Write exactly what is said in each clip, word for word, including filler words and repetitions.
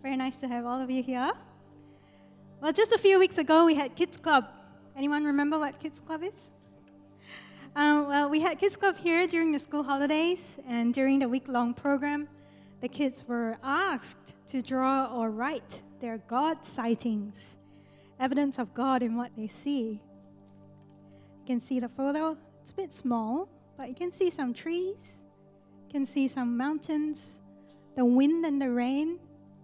Very nice to have all of you here. Well, just a few weeks ago, we had Kids Club. Anyone remember what Kids Club is? Um, well, we had Kids Club here during the school holidays, and during the week-long program, the kids were asked to draw or write their God sightings, evidence of God in what they see. You can see the photo. It's a bit small, but you can see some trees. You can see some mountains, the wind and the rain.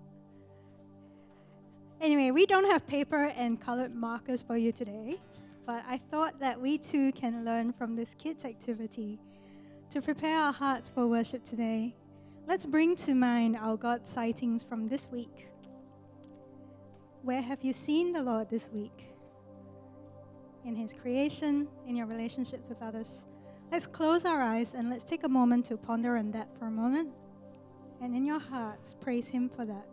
Anyway, we don't have paper and colored markers for you today, but I thought that we too can learn from this kids' activity to prepare our hearts for worship today. Let's bring to mind our God sightings from this week. Where have you seen the Lord this week? In His creation, in your relationships with others. Let's close our eyes and let's take a moment to ponder on that for a moment. And in your hearts, praise Him for that.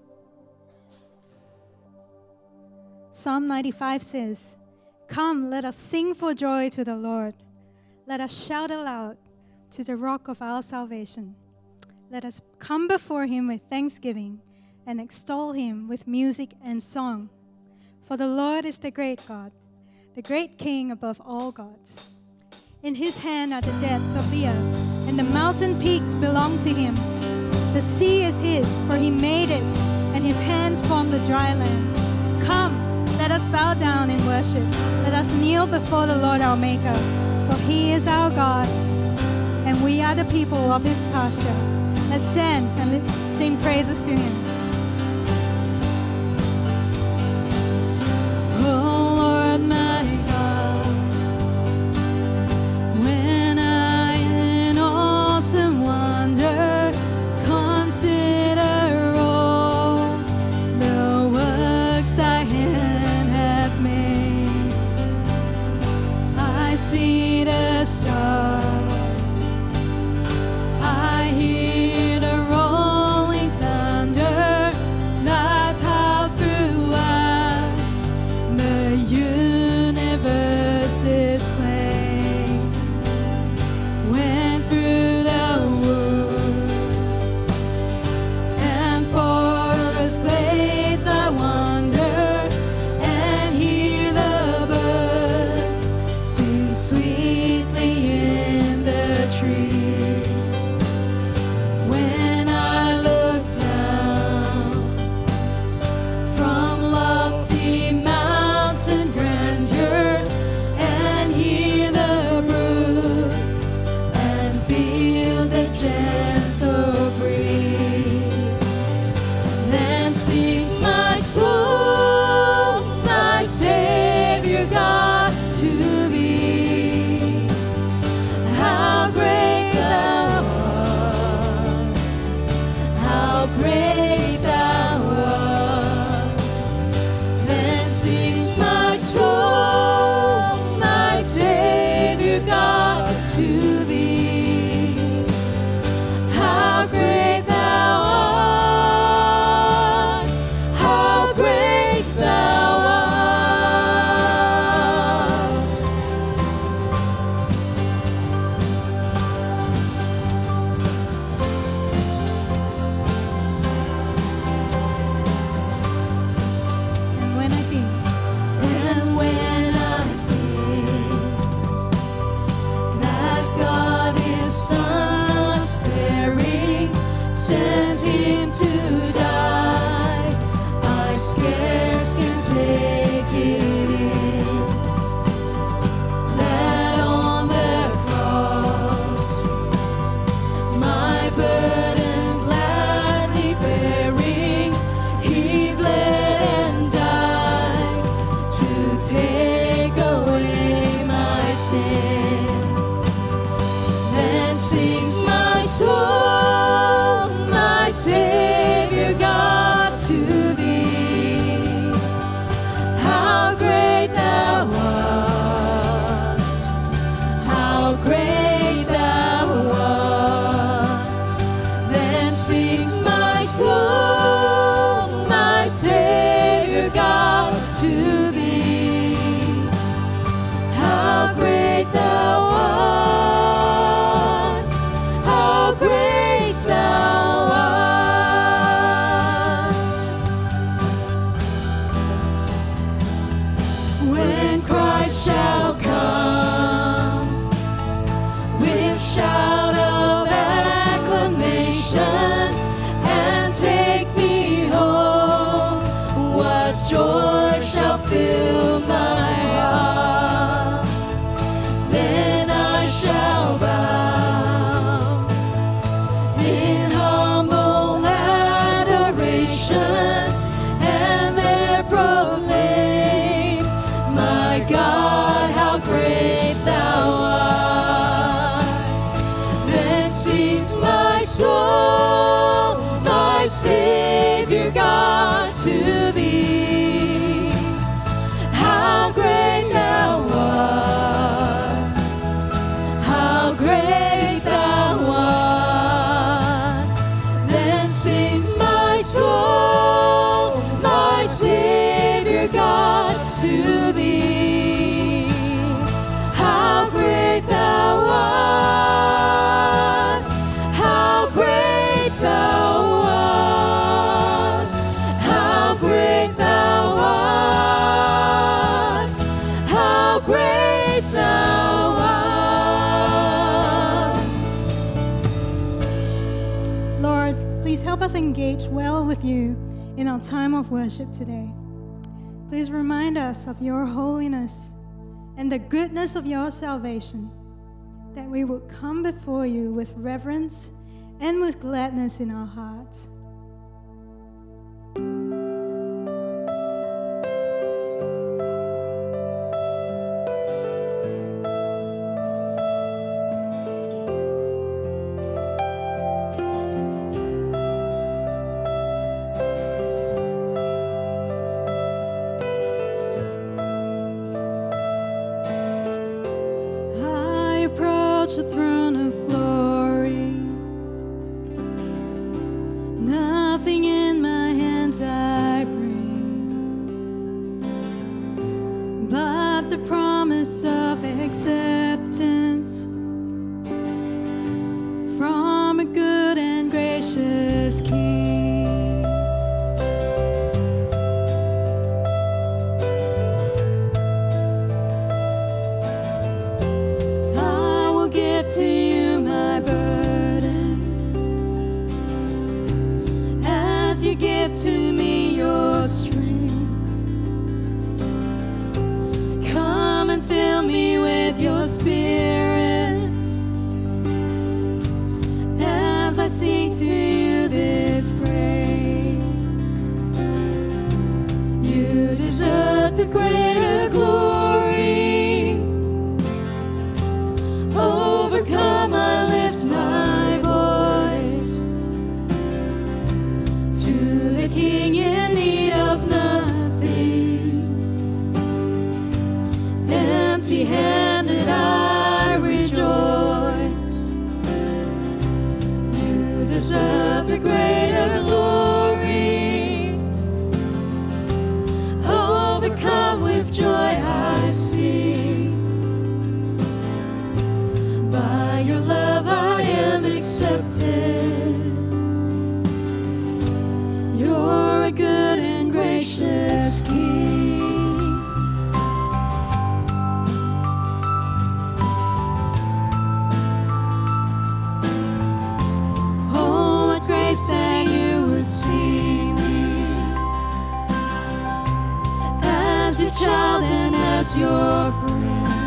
Psalm ninety-five says, "Come, let us sing for joy to the Lord. Let us shout aloud to the rock of our salvation. Let us come before Him with thanksgiving and extol Him with music and song. For the Lord is the great God, the great King above all gods. In His hand are the depths of the earth, and the mountain peaks belong to Him. The sea is His, for He made it, and His hands formed the dry land. Come, let us bow down in worship. Let us kneel before the Lord our Maker, for He is our God, and we are the people of His pasture." Let's stand and let's sing praises to Him. Oh Lord my God, when I in awesome wonder consider all the works Thy hand hath made, I see the stars, I hear the rolling thunder, Thy power throughout the universe display. When through the woods and forest glades I wander and hear the birds sing sweetly in the trees. When I look down from lofty mountain grandeur and hear the brook and feel the gentle breeze, then sings my soul, my Savior God, to Thee. How great Thou art, how great Thou art. Then sings my soul, my Savior God, to Thee. How great Thou art, how great Thou art. And when I think, and when I think that God is son sparing, sent Him to die, I scarce can take it in, that on the cross my burden gladly bearing, He bled and died to take away my sin. Then sings my soul, my Savior God, to Thee. How great Thou art, how great Thou art. Then sings my soul, my Savior God, to Thee. How great Thou art, how great Thou art. to thee. How great thou art, how great thou art. Then sings my soul, my Savior God, to thee. How great thou art, how great thou art, how great thou art, how great thou art. Lord, please help us engage well with you in our time of worship today. Please remind us of your holiness and the goodness of your salvation, that we will come before you with reverence and with gladness in our hearts. I approach the throne of glory. Nothing in my hands I bring, but the promise of acceptance from a good and gracious King. I will give to you my burden as you give to me your strength. Come and fill me with your spirit as I sing to you this praise. You deserve the greater glory. Overcome, I lift my voice to the King in need of nothing. Empty-handed I rejoice. You deserve the greater glory. Overcome with joy I sing. By your love I am accepted. You're a good and gracious King. Oh, what grace that you would see me as your child and as your friend.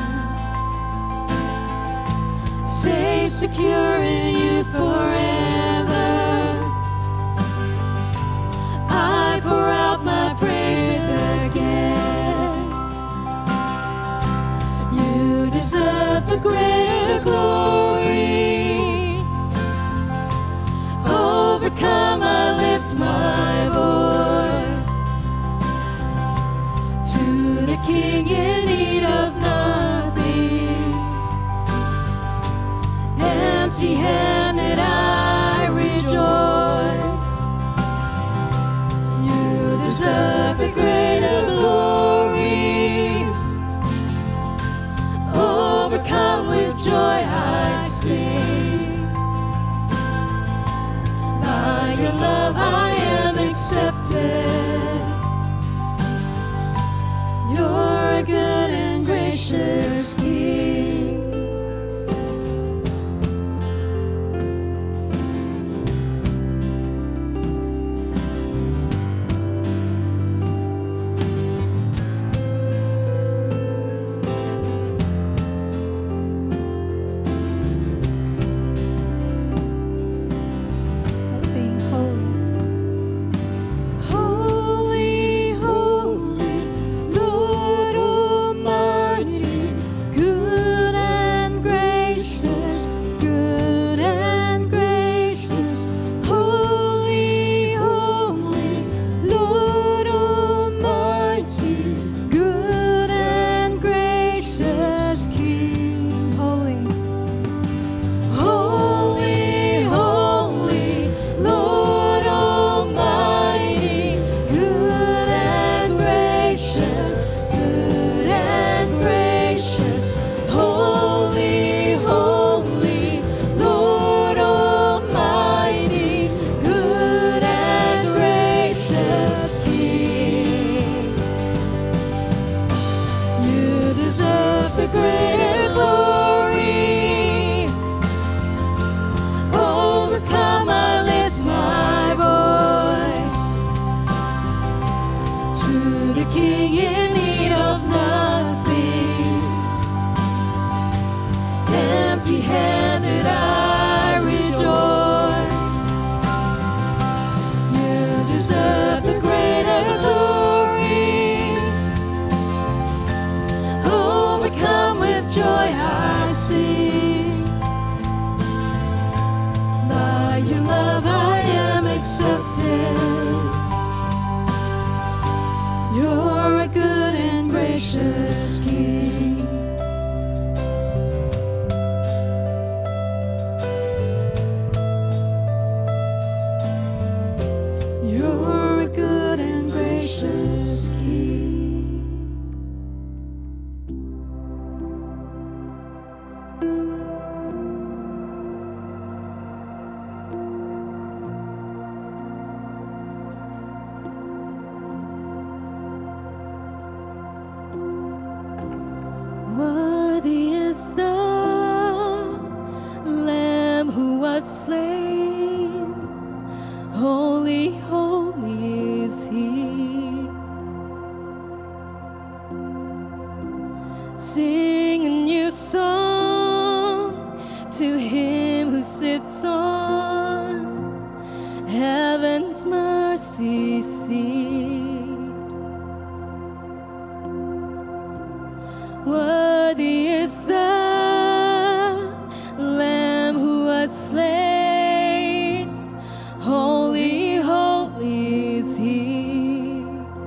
Safe, secure in you forever. I pour out my praise again. You deserve the greater glory. Overcome, I lift my voice to the King in need of nothing. Empty-handed I rejoice. You deserve the greater glory. Overcome with joy I sing. By your love I am accepted. You're a good and gracious King. Let's sing holy. Holy. You're a good and gracious King. Worthy is the Lamb who was slain. Holy, holy is He. Sing a new song to Him who sits on heaven's mercy seat. Worthy is the Lamb who was slain. Holy, holy is He.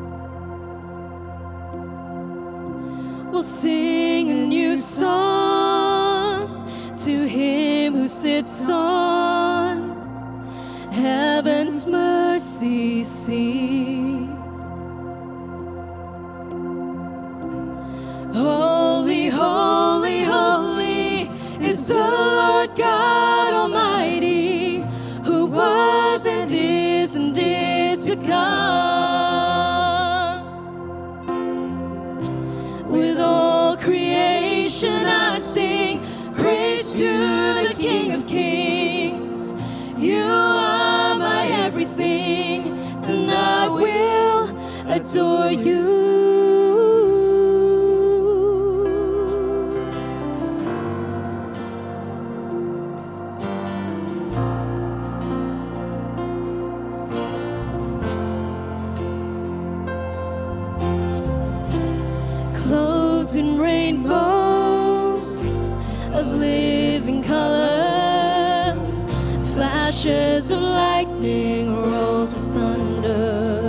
We'll sing a new song to Him who sits on heaven's mercy seat. Holy, holy, holy is the Lord God Almighty, who was and is and is to come. With all creation I sing praise to the King of Kings. You are my everything, and I will adore you. In rainbows of living color, flashes of lightning, rolls of thunder,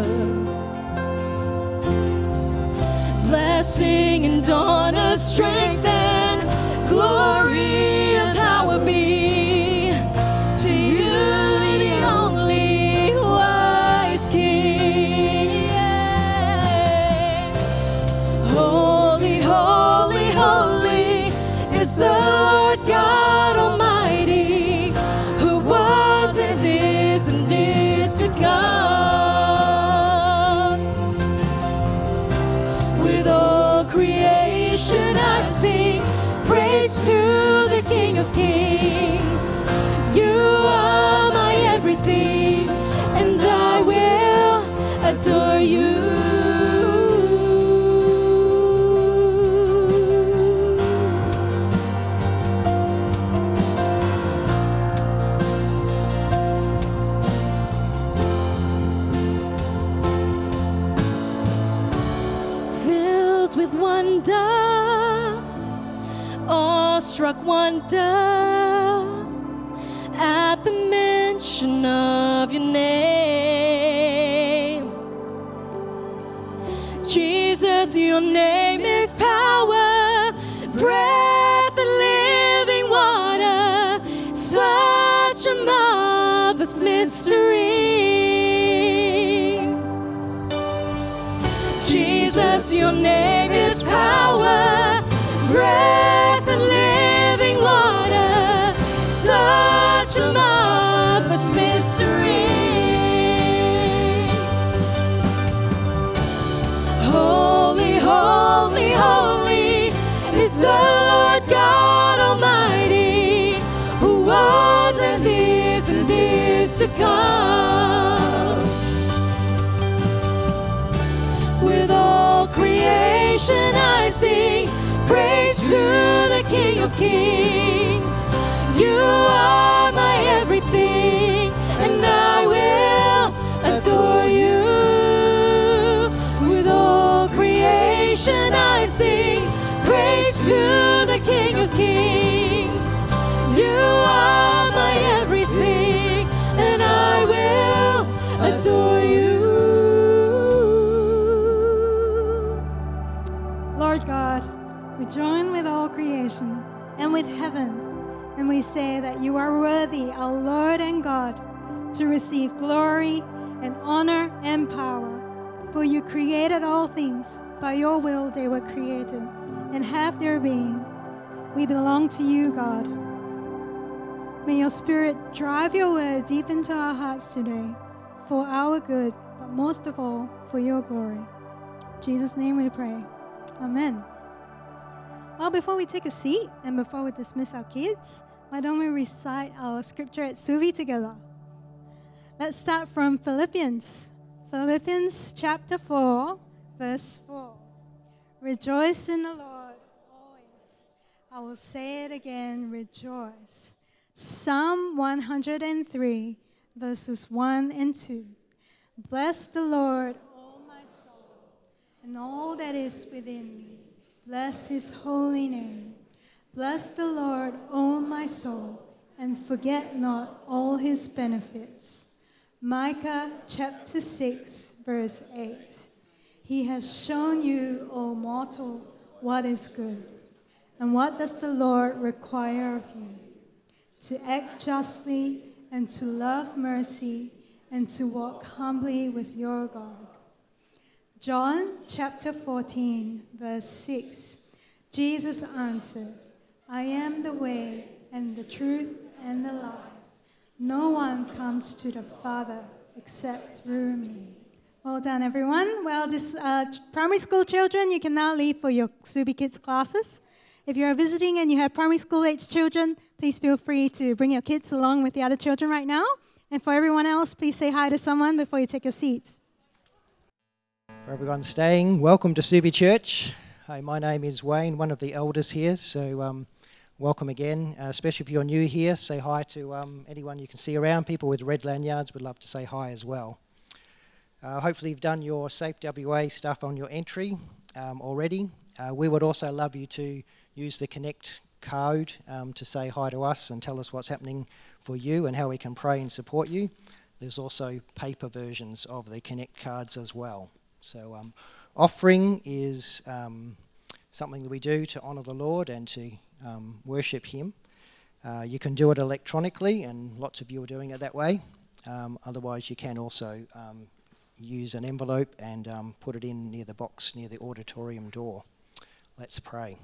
blessing and honor, strength and glory and power be to you, the only wise King. Holy, holy, holy is the Lord God Almighty, who was and is and is to come. With all creation I sing praise to the King of Kings. You are my everything, and I will adore you. With wonder, awestruck wonder, at the mention of your name. Jesus, your name is power, breath and living water, such a marvelous mystery. Jesus, your name is power, breath and living water, such a marvelous mystery. Holy, holy, holy is the Lord God Almighty, who was and is and is to come. With all creation I sing praise to the King of Kings. You are my everything, and I will adore you. With all creation I sing praise to the King of Kings. You are my everything, and I will adore you. Lord God, we join with all creation and with heaven, and we say that you are worthy, our Lord and God, to receive glory and honor and power. For you created all things. By your will they were created and have their being. We belong to you, God. May your Spirit drive your word deep into our hearts today for our good, but most of all, for your glory. In Jesus' name we pray. Amen. Well, before we take a seat and before we dismiss our kids, why don't we recite our scripture at Suvi together? Let's start from Philippians. Philippians chapter four, verse four. Rejoice in the Lord always. I will say it again, rejoice. Psalm one hundred three, verses one and two. Bless the Lord, O my soul, and all that is within me. Bless his holy name. Bless the Lord, O my soul, and forget not all his benefits. Micah chapter six, verse eight. He has shown you, O mortal, what is good. And what does the Lord require of you? To act justly and to love mercy and to walk humbly with your God. John chapter fourteen, verse six. Jesus answered, I am the way and the truth and the life. No one comes to the Father except through me. Well done, everyone. Well, this uh, primary school children, you can now leave for your Subi Kids classes. If you're visiting and you have primary school age children, please feel free to bring your kids along with the other children right now. And for everyone else, please say hi to someone before you take your seats. For everyone staying, welcome to Subi Church. Hi, my name is Wayne, one of the elders here, so um, welcome again. Uh, especially if you're new here, say hi to um, anyone you can see around. People with red lanyards would love to say hi as well. Uh, hopefully you've done your Safe W A stuff on your entry um, already. Uh, we would also love you to use the Connect code um, to say hi to us and tell us what's happening for you and how we can pray and support you. There's also paper versions of the Connect cards as well. So um, offering is um, something that we do to honour the Lord and to um, worship him. Uh, you can do it electronically, and lots of you are doing it that way. Um, otherwise, you can also um, use an envelope and um, put it in near the box near the auditorium door. Let's pray.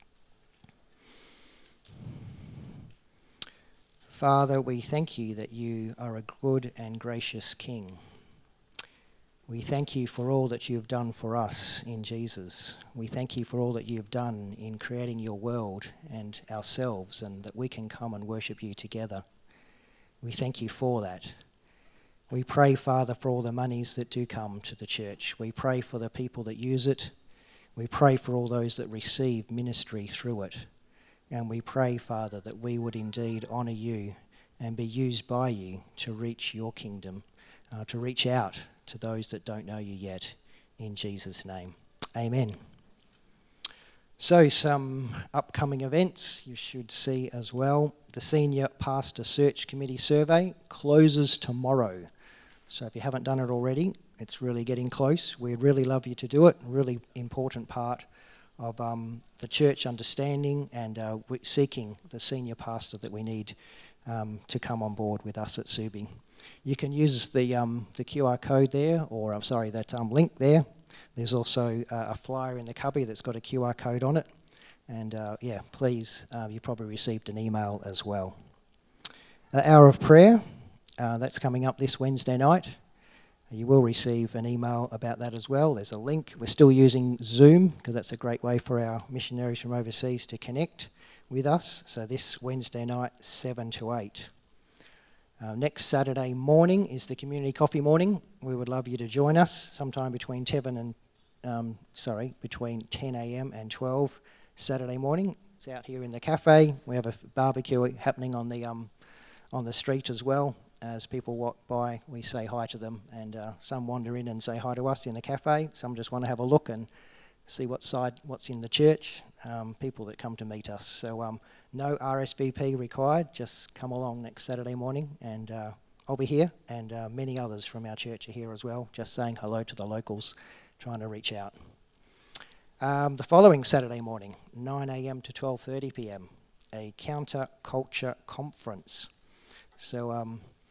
Father, we thank you that you are a good and gracious King. We thank you for all that you have done for us in Jesus. We thank you for all that you have done in creating your world and ourselves, and that we can come and worship you together. We thank you for that. We pray, Father, for all the monies that do come to the church. We pray for the people that use it. We pray for all those that receive ministry through it. And we pray, Father, that we would indeed honour you and be used by you to reach your kingdom, uh, to reach out to those that don't know you yet, in Jesus' name. Amen. So some upcoming events you should see as well. The Senior Pastor Search Committee survey closes tomorrow. So if you haven't done it already, it's really getting close. We'd really love you to do it. A really important part of um, the church understanding and uh, seeking the senior pastor that we need um, to come on board with us at Subi. You can use the um, the Q R code there, or I'm sorry, that um, link there. There's also uh, a flyer in the cubby that's got a Q R code on it. And uh, yeah, please, uh, you probably received an email as well. The Hour of Prayer, uh, that's coming up this Wednesday night. You will receive an email about that as well. There's a link. We're still using Zoom because that's a great way for our missionaries from overseas to connect with us. So this Wednesday night, seven to eight. Uh, next Saturday morning is the community coffee morning. We would love you to join us sometime between ten and um, sorry between ten a.m. and twelve Saturday morning. It's out here in the cafe. We have a barbecue happening on the um, on the street as well. As people walk by, we say hi to them, and uh, some wander in and say hi to us in the cafe. Some just want to have a look and see what side, what's in the church. Um, people that come to meet us. So um, no R S V P required. Just come along next Saturday morning, and uh, I'll be here, and uh, many others from our church are here as well. Just saying hello to the locals, trying to reach out. Um, the following Saturday morning, nine a.m. to twelve thirty p.m, a counter culture conference. So um,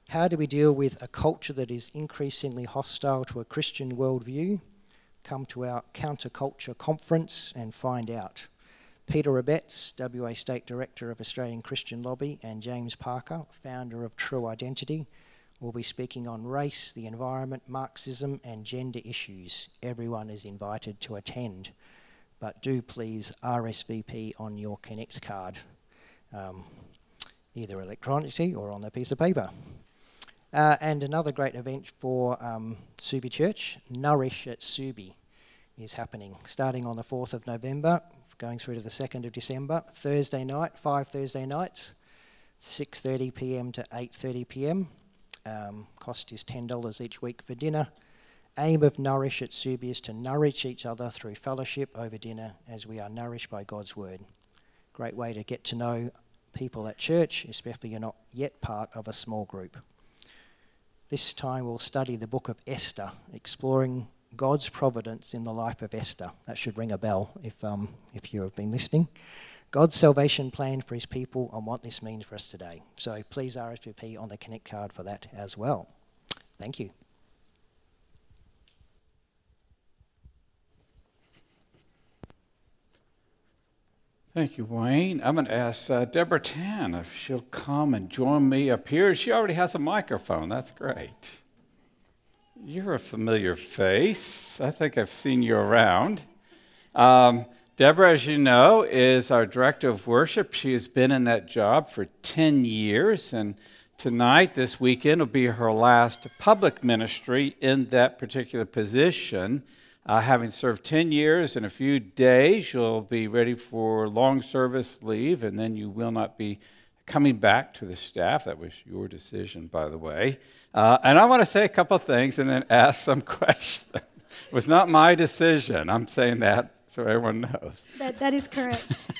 How do we deal with a culture that is increasingly hostile to a Christian worldview? Come to our Counterculture Conference and find out. Peter Abetz, W A State Director of Australian Christian Lobby, and James Parker, founder of True Identity, will be speaking on race, the environment, Marxism, and gender issues. Everyone is invited to attend, but do please R S V P on your Connect card, um, either electronically or on a piece of paper. Uh, and another great event for um, Subi Church, Nourish at Subi, is happening, starting on the fourth of November, going through to the second of December, Thursday night, five Thursday nights, six thirty p m to eight thirty p m. Um, cost is ten dollars each week for dinner. Aim of Nourish at Subi is to nourish each other through fellowship over dinner as we are nourished by God's Word. Great way to get to know people at church, especially if you're not yet part of a small group. This time we'll study the book of Esther, exploring God's providence in the life of Esther. That should ring a bell if um, if you have been listening. God's salvation plan for his people and what this means for us today. So please R S V P on the Connect card for that as well. Thank you. Thank you, Wayne. I'm going to ask uh, Deborah Tan if she'll come and join me up here. She already has a microphone. That's great. You're a familiar face. I think I've seen you around. Um, Deborah, as you know, is our director of worship. She has been in that job for ten years, and tonight, this weekend, will be her last public ministry in that particular position. Uh, having served ten years, in a few days, you'll be ready for long service leave, and then you will not be coming back to the staff. That was your decision, by the way. Uh, and I want to say a couple of things and then ask some questions. It was not my decision. I'm saying that so everyone knows. That, that is correct.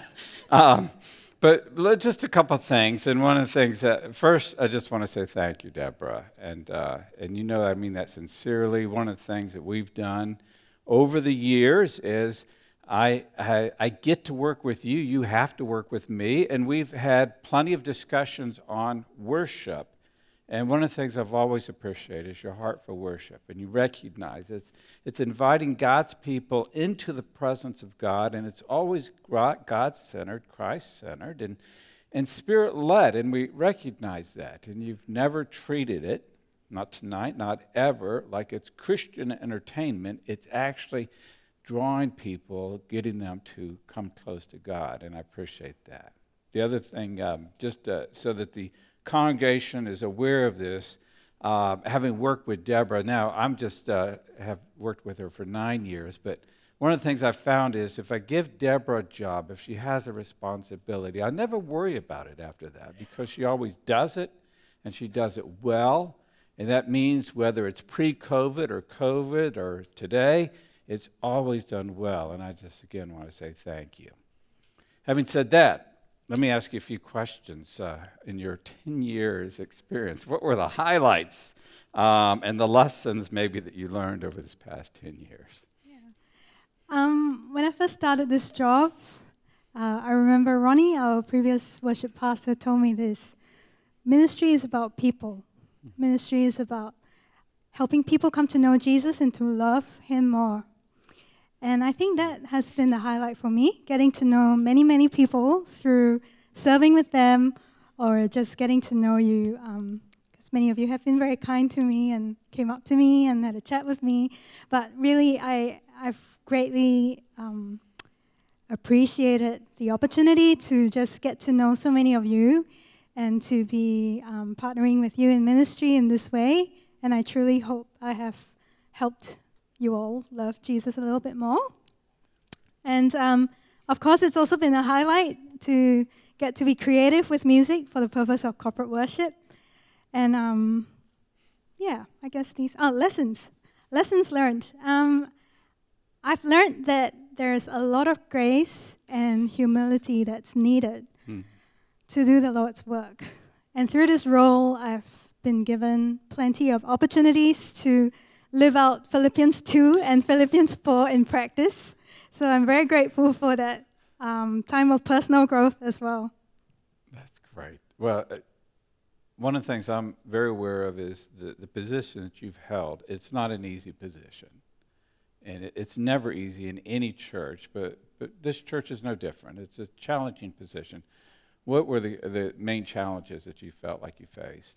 um, but just a couple of things. And one of the things that, first, I just want to say thank you, Deborah. And, uh, and you know I mean that sincerely. One of the things that we've done over the years is I, I, I get to work with you. You have to work with me. And we've had plenty of discussions on worship. And one of the things I've always appreciated is your heart for worship. And you recognize it's, it's inviting God's people into the presence of God, and it's always God-centered, Christ-centered, and, and Spirit-led. And we recognize that. And you've never treated it, not tonight, not ever, like it's Christian entertainment. It's actually drawing people, getting them to come close to God. And I appreciate that. The other thing, um, just uh, so that the congregation is aware of this, uh, having worked with Deborah, now I'm just uh, have worked with her for nine years, but one of the things I've found is if I give Deborah a job, if she has a responsibility, I never worry about it after that because she always does it, and she does it well, and that means whether it's pre-COVID or COVID or today, it's always done well, and I just, again, want to say thank you. Having said that, let me ask you a few questions uh, in your ten years experience. What were the highlights um, and the lessons maybe that you learned over this past ten years? Yeah. Um, when I first started this job, uh, I remember Ronnie, our previous worship pastor, told me this. Ministry is about people. Ministry is about helping people come to know Jesus and to love him more. And I think that has been the highlight for me, getting to know many, many people through serving with them or just getting to know you. Because um, many of you have been very kind to me and came up to me and had a chat with me. But really, I, I've greatly um, appreciated the opportunity to just get to know so many of you and to be um, partnering with you in ministry in this way. And I truly hope I have helped you all love Jesus a little bit more. And um, of course, it's also been a highlight to get to be creative with music for the purpose of corporate worship. And um, yeah, I guess these are oh, lessons. Lessons learned. Um, I've learned that there's a lot of grace and humility that's needed hmm. to do the Lord's work. And through this role, I've been given plenty of opportunities to live out Philippians two and Philippians four in practice. So I'm very grateful for that um, time of personal growth as well. That's great. Well, uh, one of the things I'm very aware of is the, the position that you've held. It's not an easy position. And it, it's never easy in any church, but, but this church is no different. It's a challenging position. What were the, the main challenges that you felt like you faced?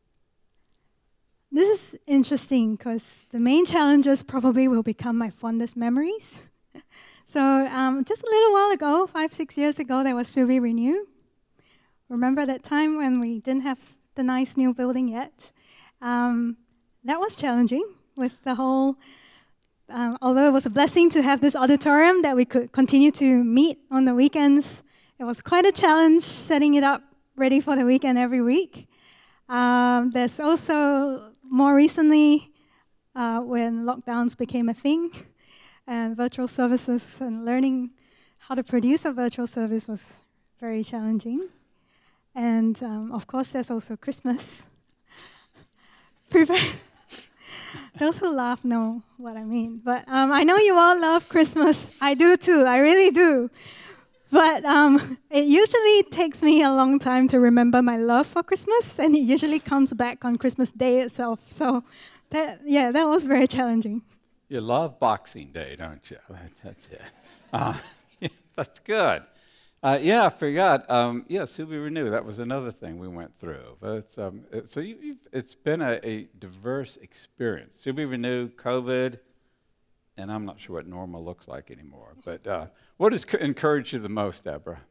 This is interesting because the main challenges probably will become my fondest memories. So um, just a little while ago, five, six years ago, there was To Be Renewed. Remember that time when we didn't have the nice new building yet? Um, that was challenging with the whole, um, although it was a blessing to have this auditorium that we could continue to meet on the weekends, it was quite a challenge setting it up ready for the weekend every week. Um, there's also more recently uh, when lockdowns became a thing and virtual services and learning how to produce a virtual service was very challenging. And um, of course, there's also Christmas. Prepare. Those who laugh know what I mean. But um, I know you all love Christmas. I do too. I really do. But um, it usually takes me a long time to remember my love for Christmas, and it usually comes back on Christmas Day itself. So, that yeah, that was very challenging. You love Boxing Day, don't you? That's it. Uh, yeah, that's good. Uh, yeah, I forgot. Um, yeah, To Be Renewed. That was another thing we went through. But it's, um, it, so you, you've, it's been a, a diverse experience. To Be Renewed, COVID, and I'm not sure what normal looks like anymore. But uh, what has c- encouraged you the most, Deborah?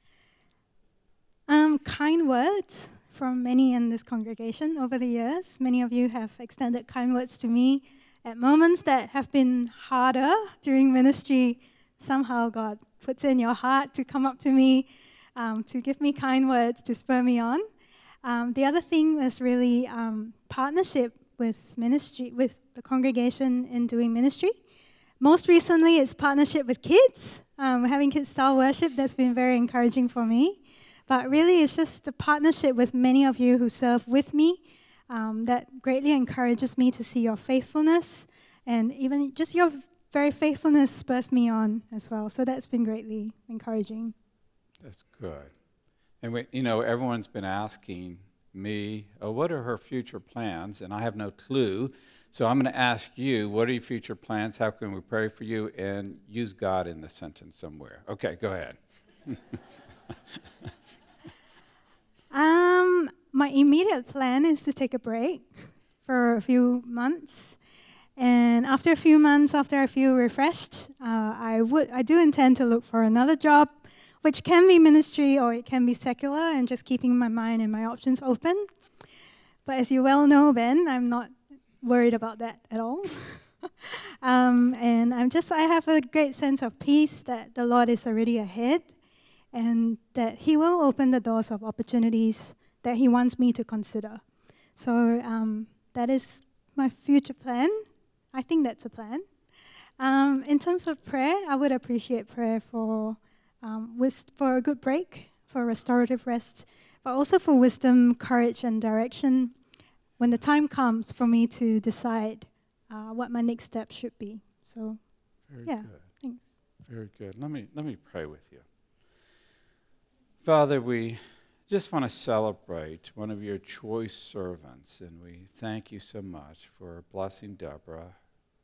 Um, kind words from many in this congregation over the years. Many of you have extended kind words to me at moments that have been harder during ministry. Somehow God puts in your heart to come up to me, um, to give me kind words, to spur me on. Um, the other thing is really um, partnership with ministry, with the congregation in doing ministry. Most recently, it's partnership with kids. Um, having kids style worship, that's been very encouraging for me. But really, it's just the partnership with many of you who serve with me um, that greatly encourages me to see your faithfulness, and even just your very faithfulness spurs me on as well. So that's been greatly encouraging. That's good. And, we, you know, everyone's been asking me, oh, what are her future plans? And I have no clue. So I'm going to ask you, what are your future plans? How can we pray for you? And use God in the sentence somewhere. Okay, go ahead. um, my immediate plan is to take a break for a few months. And after a few months, after I feel refreshed, uh, I would, I do intend to look for another job, which can be ministry or it can be secular, and just keeping my mind and my options open. But as you well know, Ben, I'm not worried about that at all. um, and I'm just, I have a great sense of peace that the Lord is already ahead, and that He will open the doors of opportunities that He wants me to consider. So um, that is my future plan. I think that's a plan. Um, in terms of prayer, I would appreciate prayer for um, wis- for a good break, for restorative rest, but also for wisdom, courage, and direction when the time comes for me to decide uh, what my next step should be. So, Very yeah, good. thanks. Very good. Let me let me pray with you. Father, we just want to celebrate one of your choice servants, and we thank you so much for blessing Deborah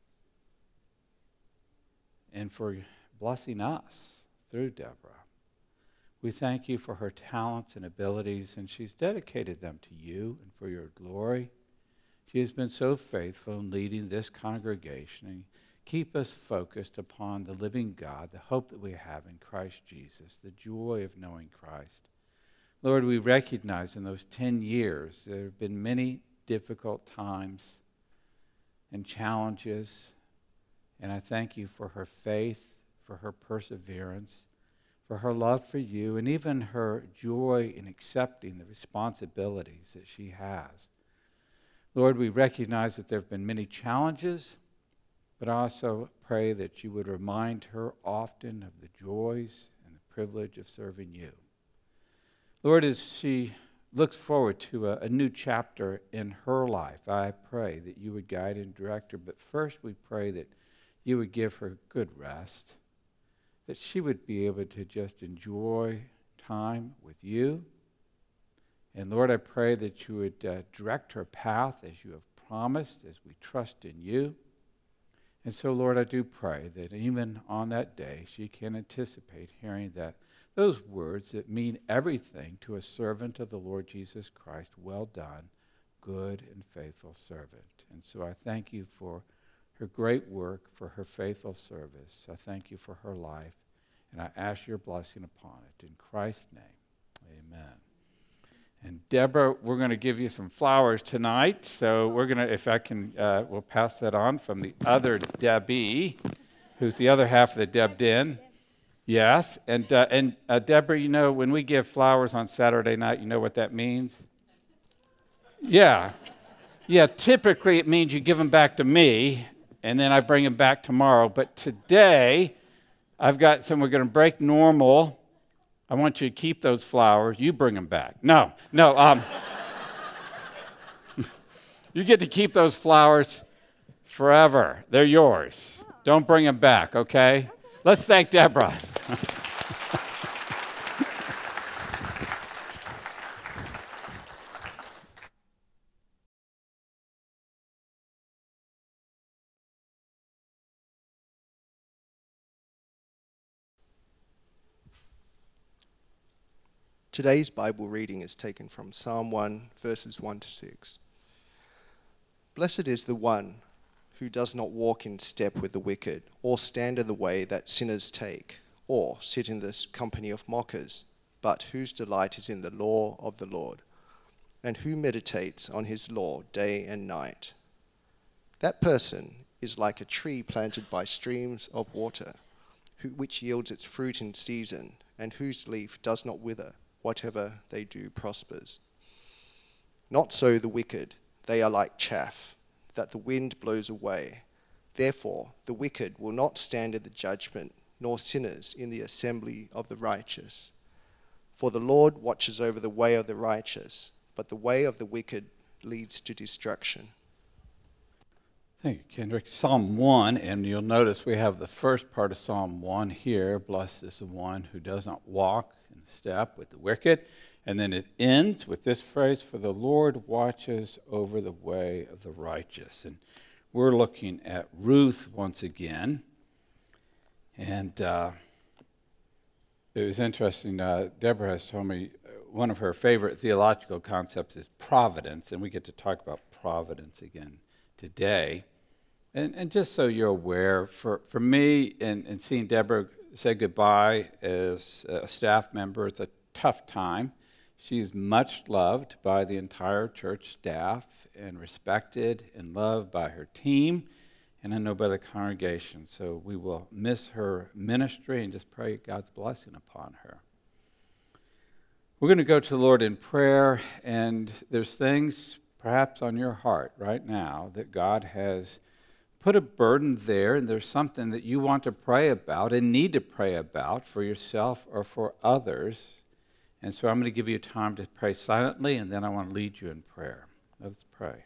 and for blessing us through Deborah. We thank you for her talents and abilities, and she's dedicated them to you and for your glory. She has been so faithful in leading this congregation, and keep us focused upon the living God, the hope that we have in Christ Jesus, the joy of knowing Christ. Lord, we recognize in those ten years there have been many difficult times and challenges, and I thank you for her faith, for her perseverance, for her love for you, and even her joy in accepting the responsibilities that she has. Lord, we recognize that there have been many challenges, but I also pray that you would remind her often of the joys and the privilege of serving you. Lord, as she looks forward to a, a new chapter in her life, I pray that you would guide and direct her. But first we pray that you would give her good rest, that she would be able to just enjoy time with you And Lord, I pray that you would uh, direct her path as you have promised, as we trust in you. And so, Lord, I do pray that even on that day, she can anticipate hearing that those words that mean everything to a servant of the Lord Jesus Christ. Well done, good and faithful servant. And so I thank you for her great work, for her faithful service. I thank you for her life, and I ask your blessing upon it. In Christ's name, amen. And Deborah, we're going to give you some flowers tonight. So we're going to, if I can, uh, we'll pass that on from the other Debbie, who's the other half of the Deb Den. Yes, and uh, and uh, Deborah, you know, when we give flowers on Saturday night, you know what that means? Yeah. Yeah, typically it means you give them back to me, and then I bring them back tomorrow. But today, I've got some, we're going to break normal. I want you to keep those flowers. You bring them back. No, no. Um, you get to keep those flowers forever. They're yours. Don't bring them back, okay? Let's thank Deborah. Today's Bible reading is taken from Psalm one, verses one to six. Blessed is the one who does not walk in step with the wicked, or stand in the way that sinners take, or sit in the company of mockers, but whose delight is in the law of the Lord, and who meditates on his law day and night. That person is like a tree planted by streams of water, who, which yields its fruit in season, and whose leaf does not wither. Whatever they do prospers. Not so the wicked, they are like chaff that the wind blows away. Therefore the wicked will not stand in the judgment, nor sinners in the assembly of the righteous. For the Lord watches over the way of the righteous, but the way of the wicked leads to destruction. Thank you, Kendrick. Psalm one, and you'll notice we have the first part of Psalm one here. Blessed is the one who does not walk in step with the wicked. And then it ends with this phrase, for the Lord watches over the way of the righteous. And we're looking at Ruth once again. And uh, it was interesting. Uh, Deborah has told me one of her favorite theological concepts is providence, and we get to talk about providence again today. And, and just so you're aware, for, for me, and, and seeing Deborah say goodbye as a staff member, it's a tough time. She's much loved by the entire church staff and respected and loved by her team, and I know by the congregation. So we will miss her ministry and just pray God's blessing upon her. We're going to go to the Lord in prayer, and there's things perhaps on your heart right now that God has put a burden there, and there's something that you want to pray about and need to pray about for yourself or for others. And so I'm going to give you time to pray silently, and then I want to lead you in prayer. Let's pray.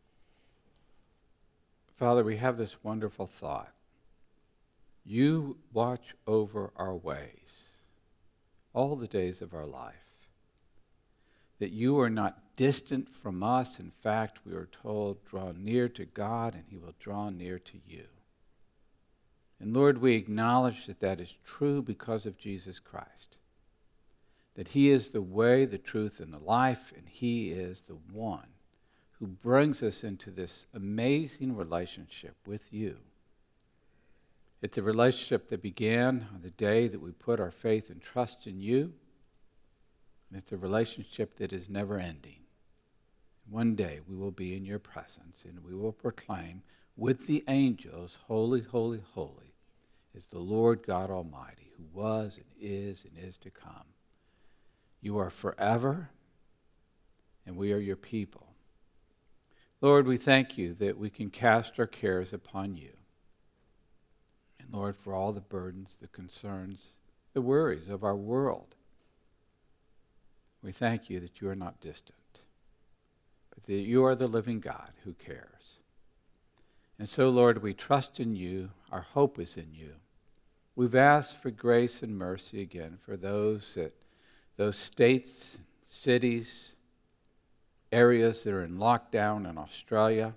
Father, we have this wonderful thought. You watch over our ways all the days of our life. That you are not distant from us. In fact, we are told, draw near to God and he will draw near to you. And Lord, we acknowledge that that is true because of Jesus Christ. That he is the way, the truth, and the life, and he is the one who brings us into this amazing relationship with you. It's a relationship that began on the day that we put our faith and trust in you. And it's a relationship that is never ending. One day we will be in your presence and we will proclaim with the angels, holy, holy, holy is the Lord God Almighty, who was and is and is to come. You are forever, and we are your people. Lord, we thank you that we can cast our cares upon you. And Lord, for all the burdens, the concerns, the worries of our world, we thank you that you are not distant, but that you are the living God who cares. And so, Lord, we trust in you. Our hope is in you. We've asked for grace and mercy again for those that, those states, cities, areas that are in lockdown in Australia.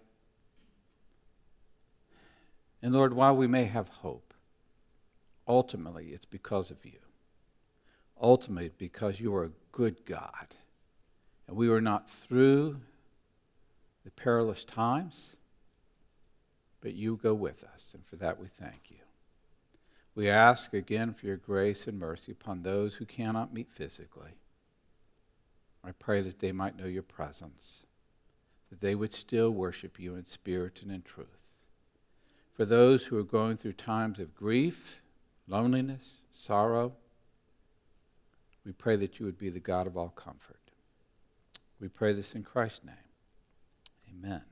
And Lord, while we may have hope, ultimately it's because of you. Ultimately because you are a good God. And we were not through the perilous times, but you go with us, and for that we thank you. We ask again for your grace and mercy upon those who cannot meet physically. I pray that they might know your presence, that they would still worship you in spirit and in truth. For those who are going through times of grief, loneliness, sorrow, we pray that you would be the God of all comfort. We pray this in Christ's name. Amen.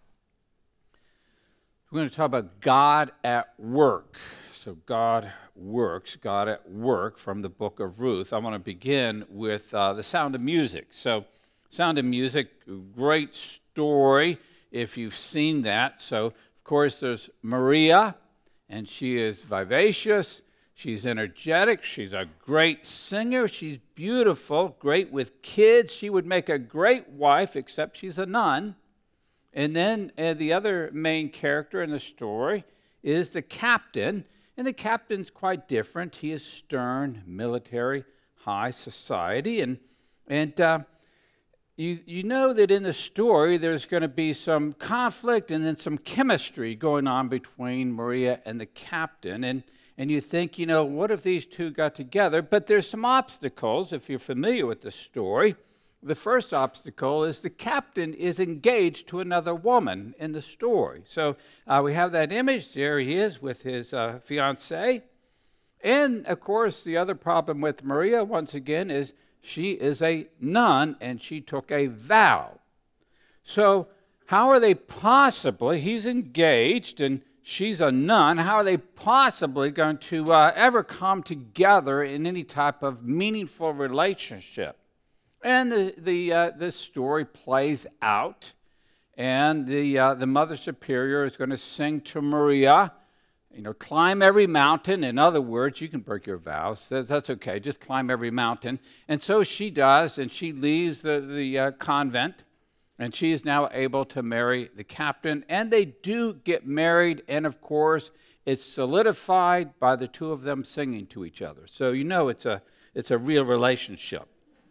We're going to talk about God at work. So God works, God at work from the book of Ruth. I want to begin with uh, the Sound of Music. So Sound of Music, great story if you've seen that. So, of course, there's Maria, and she is vivacious. She's energetic. She's a great singer. She's beautiful, great with kids. She would make a great wife, except she's a nun. And then uh, the other main character in the story is the captain. And the captain's quite different. He is stern, military, high society. And, and uh, you, you know that in the story there's going to be some conflict and then some chemistry going on between Maria and the captain. And, and you think, you know, what if these two got together? But there's some obstacles, if you're familiar with the story. The first obstacle is the captain is engaged to another woman in the story. So uh, we have that image. There he is with his uh, fiancée. And, of course, the other problem with Maria, once again, is she is a nun and she took a vow. So how are they possibly, he's engaged and she's a nun, how are they possibly going to uh, ever come together in any type of meaningful relationship? And the the uh, this story plays out, and the uh, the Mother Superior is going to sing to Maria, you know, climb every mountain. In other words, you can break your vows. That's, that's okay. Just climb every mountain. And so she does, and she leaves the the uh, convent, and she is now able to marry the captain. And they do get married, and of course, it's solidified by the two of them singing to each other. So you know it's a it's a real relationship.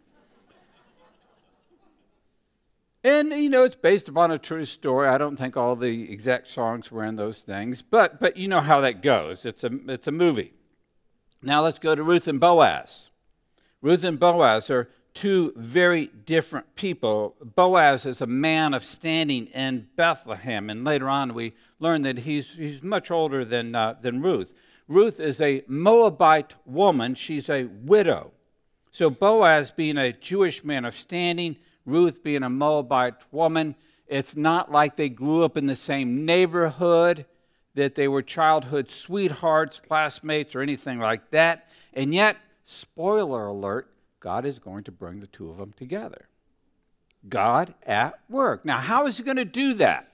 And, you know, it's based upon a true story. I don't think all the exact songs were in those things, but but you know how that goes. It's a it's a movie. Now let's go to Ruth and Boaz. Ruth and Boaz are two very different people. Boaz is a man of standing in Bethlehem, and later on we learn that he's he's much older than uh, than Ruth. Ruth is a Moabite woman. She's a widow. So Boaz, being a Jewish man of standing, Ruth being a Moabite woman, it's not like they grew up in the same neighborhood, that they were childhood sweethearts, classmates, or anything like that. And yet, spoiler alert, God is going to bring the two of them together. God at work. Now, how is he going to do that?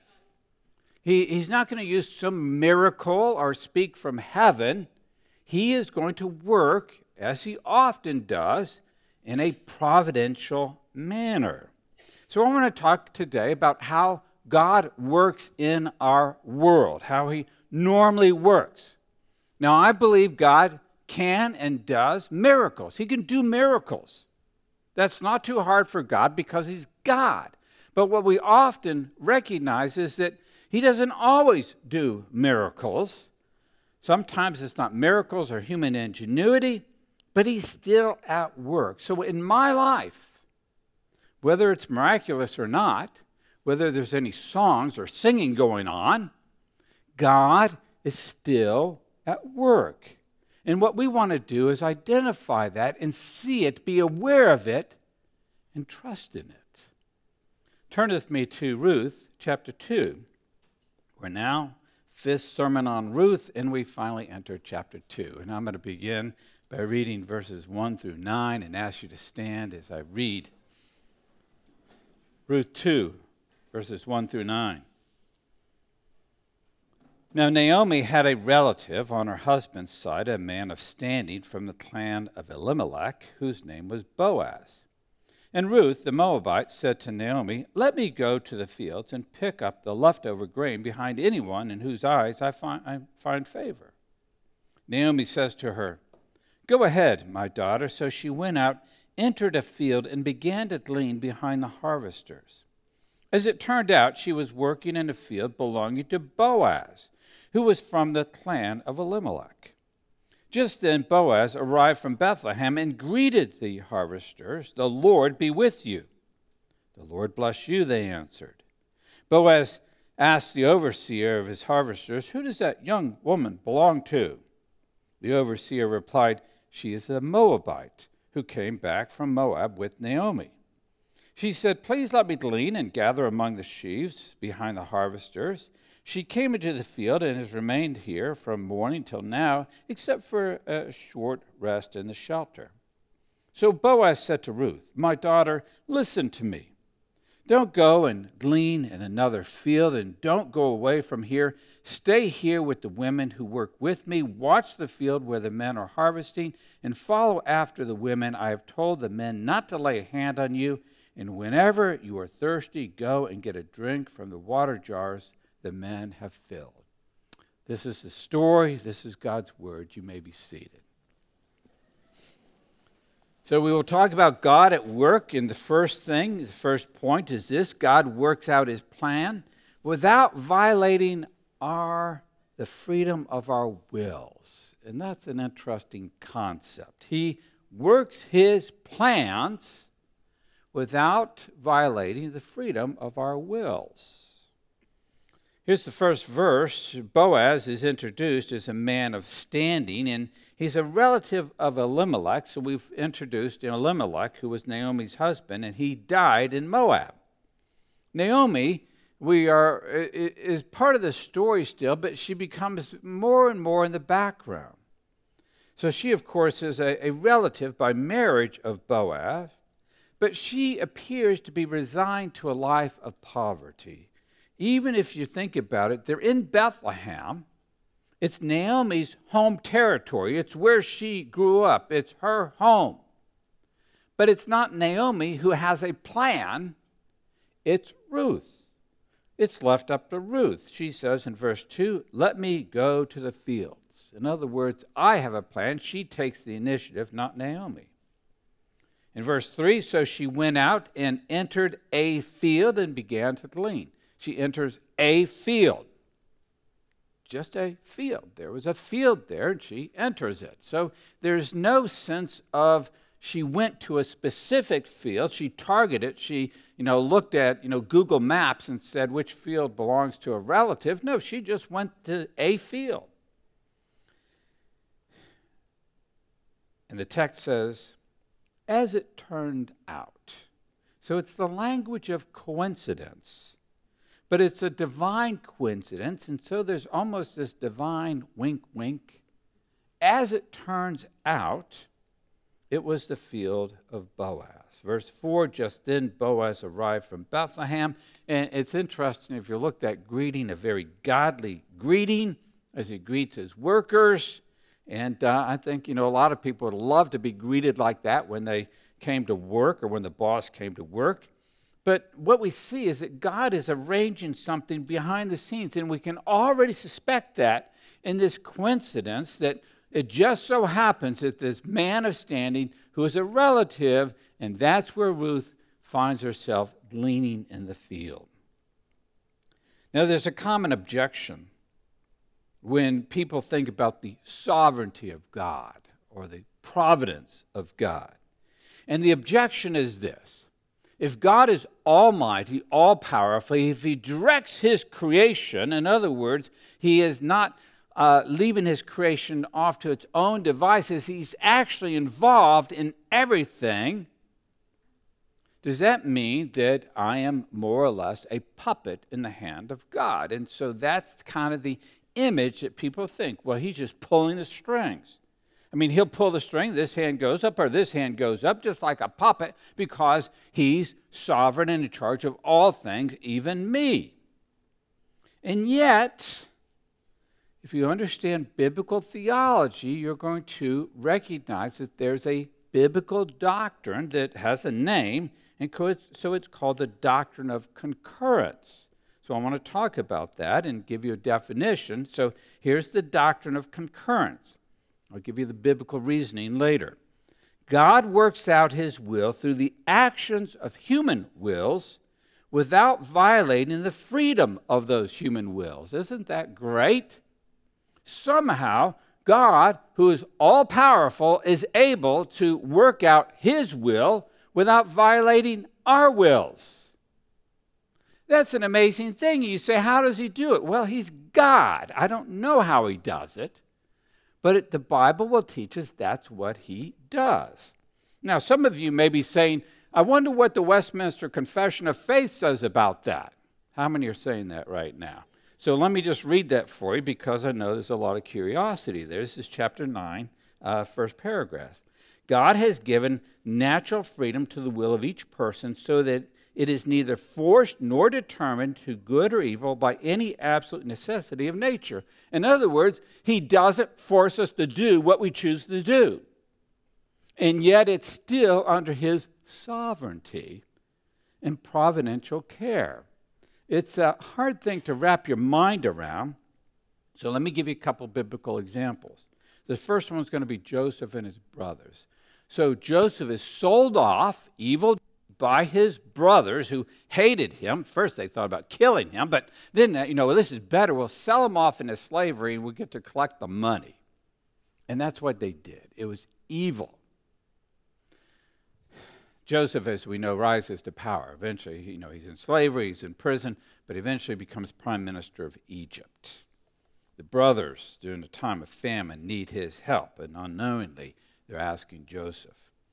He, he's not going to use some miracle or speak from heaven. He is going to work, as he often does, in a providential manner. So I want to talk today about how God works in our world, how he normally works. Now, I believe God can and does miracles. He can do miracles. That's not too hard for God because he's God. But what we often recognize is that he doesn't always do miracles. Sometimes it's not miracles or human ingenuity, but he's still at work. So in my life, whether it's miraculous or not, whether there's any songs or singing going on, God is still at work. And what we want to do is identify that and see it, be aware of it, and trust in it. Turn with me to Ruth chapter two. We're now fifth sermon on Ruth, and we finally enter chapter two. And I'm going to begin by reading verses one through nine and ask you to stand as I read. Ruth two, verses one through nine. Now Naomi had a relative on her husband's side, a man of standing from the clan of Elimelech, whose name was Boaz. And Ruth, the Moabite, said to Naomi, "Let me go to the fields and pick up the leftover grain behind anyone in whose eyes I find, I find favor." Naomi says to her, "Go ahead, my daughter." So she went out, entered a field, and began to glean behind the harvesters. As it turned out, she was working in a field belonging to Boaz, who was from the clan of Elimelech. Just then Boaz arrived from Bethlehem and greeted the harvesters. "The Lord be with you." "The Lord bless you," they answered. Boaz asked the overseer of his harvesters, "Who does that young woman belong to?" The overseer replied, "She is a Moabite who came back from Moab with Naomi." She said, "Please let me glean and gather among the sheaves behind the harvesters." She came into the field and has remained here from morning till now, except for a short rest in the shelter. So Boaz said to Ruth, "My daughter, listen to me. Don't go and glean in another field, and don't go away from here. Stay here with the women who work with me. Watch the field where the men are harvesting, and follow after the women. I have told the men not to lay a hand on you, and whenever you are thirsty, go and get a drink from the water jars the men have filled." This is the story. This is God's word. You may be seated. So we will talk about God at work. And the first thing, the first point is this: God works out his plan without violating our the freedom of our wills. And that's an interesting concept. He works his plans without violating the freedom of our wills. Here's the first verse. Boaz is introduced as a man of standing, and he's a relative of Elimelech. So we've introduced Elimelech, who was Naomi's husband, and he died in Moab. Naomi, we are is part of the story still, but she becomes more and more in the background. So she, of course, is a, a relative by marriage of Boaz, but she appears to be resigned to a life of poverty. Even if you think about it, they're in Bethlehem. It's Naomi's home territory. It's where she grew up. It's her home. But it's not Naomi who has a plan. It's Ruth. It's left up to Ruth. She says in verse two, "Let me go to the fields." In other words, I have a plan. She takes the initiative, not Naomi. In verse three, so she went out and entered a field and began to glean. She enters a field. Just a field. There was a field there, and she enters it. So there's no sense of she went to a specific field. She targeted. She, you know, looked at, you know, Google Maps and said which field belongs to a relative. No, she just went to a field. And the text says, "As it turned out." So it's the language of coincidence. But it's a divine coincidence, and so there's almost this divine wink, wink. As it turns out, it was the field of Boaz. Verse four, just then Boaz arrived from Bethlehem. And it's interesting, if you look at that greeting, a very godly greeting as he greets his workers. And uh, I think, you know, a lot of people would love to be greeted like that when they came to work or when the boss came to work. But what we see is that God is arranging something behind the scenes, and we can already suspect that in this coincidence that it just so happens that this man of standing who is a relative, and that's where Ruth finds herself gleaning in the field. Now, there's a common objection when people think about the sovereignty of God or the providence of God. And the objection is this: if God is almighty, all-powerful, if he directs his creation, in other words, he is not uh, leaving his creation off to its own devices, he's actually involved in everything, does that mean that I am more or less a puppet in the hand of God? And so that's kind of the image that people think. Well, he's just pulling the strings. I mean, he'll pull the string, this hand goes up, or this hand goes up, just like a puppet, because he's sovereign and in charge of all things, even me. And yet, if you understand biblical theology, you're going to recognize that there's a biblical doctrine that has a name, And so it's called the doctrine of concurrence. So I want to talk about that and give you a definition. So here's the doctrine of concurrence. I'll give you the biblical reasoning later. God works out his will through the actions of human wills without violating the freedom of those human wills. Isn't that great? Somehow, God, who is all-powerful, is able to work out his will without violating our wills. That's an amazing thing. You say, how does he do it? Well, he's God. I don't know how he does it, but it, the Bible will teach us that's what he does. Now, some of you may be saying, I wonder what the Westminster Confession of Faith says about that. How many are saying that right now? So let me just read that for you because I know there's a lot of curiosity there. This is chapter nine, uh, first paragraph. God has given natural freedom to the will of each person so that it is neither forced nor determined to good or evil by any absolute necessity of nature. In other words, he doesn't force us to do what we choose to do. And yet it's still under his sovereignty and providential care. It's a hard thing to wrap your mind around. So let me give you a couple biblical examples. The first one's going to be Joseph and his brothers. So Joseph is sold off, evil, by his brothers who hated him. First they thought about killing him, but then, you know, well, this is better. We'll sell him off into slavery and we'll get to collect the money. And that's what they did. It was evil. Joseph, as we know, rises to power. Eventually, you know, he's in slavery, he's in prison, but eventually becomes prime minister of Egypt. The brothers, during a time of famine, need his help, and unknowingly, they're asking Joseph.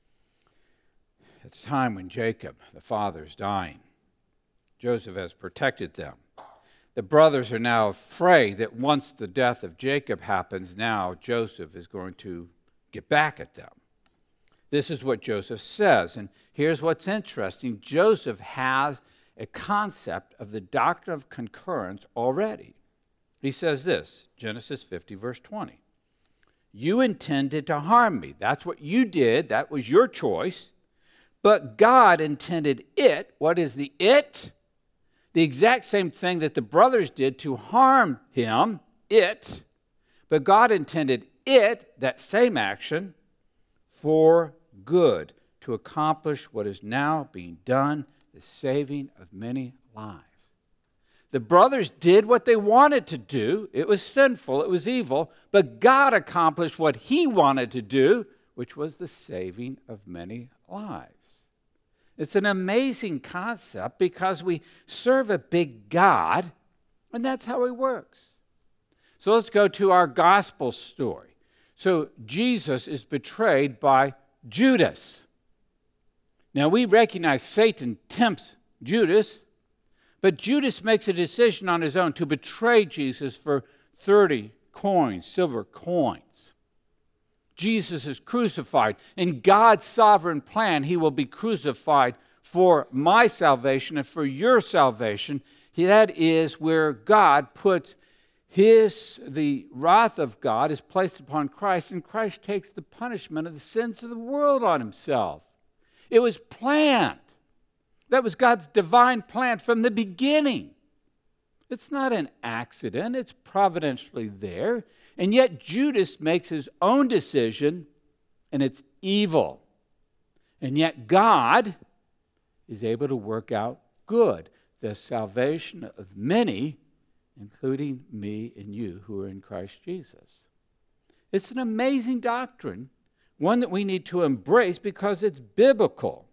It's time when Jacob, the father, is dying. Joseph has protected them. The brothers are now afraid that once the death of Jacob happens, now Joseph is going to get back at them. This is what Joseph says, and here's what's interesting. Joseph has a concept of the doctrine of concurrence already. He says this, Genesis fifty, verse twenty. You intended to harm me. That's what you did. That was your choice. But God intended it. What is the it? The exact same thing that the brothers did to harm him, it. But God intended it, that same action, for good, to accomplish what is now being done, the saving of many lives. The brothers did what they wanted to do. It was sinful, it was evil, but God accomplished what he wanted to do, which was the saving of many lives. It's an amazing concept because we serve a big God, and that's how he works. So let's go to our gospel story. So Jesus is betrayed by Judas. Now we recognize Satan tempts Judas, but Judas makes a decision on his own to betray Jesus for thirty coins, silver coins. Jesus is crucified. In God's sovereign plan, he will be crucified for my salvation and for your salvation. That is where God puts his, the wrath of God is placed upon Christ, and Christ takes the punishment of the sins of the world on himself. It was planned. That was God's divine plan from the beginning. It's not an accident. It's providentially there. And yet Judas makes his own decision, and it's evil. And yet God is able to work out good, the salvation of many, including me and you who are in Christ Jesus. It's an amazing doctrine, one that we need to embrace because it's biblical.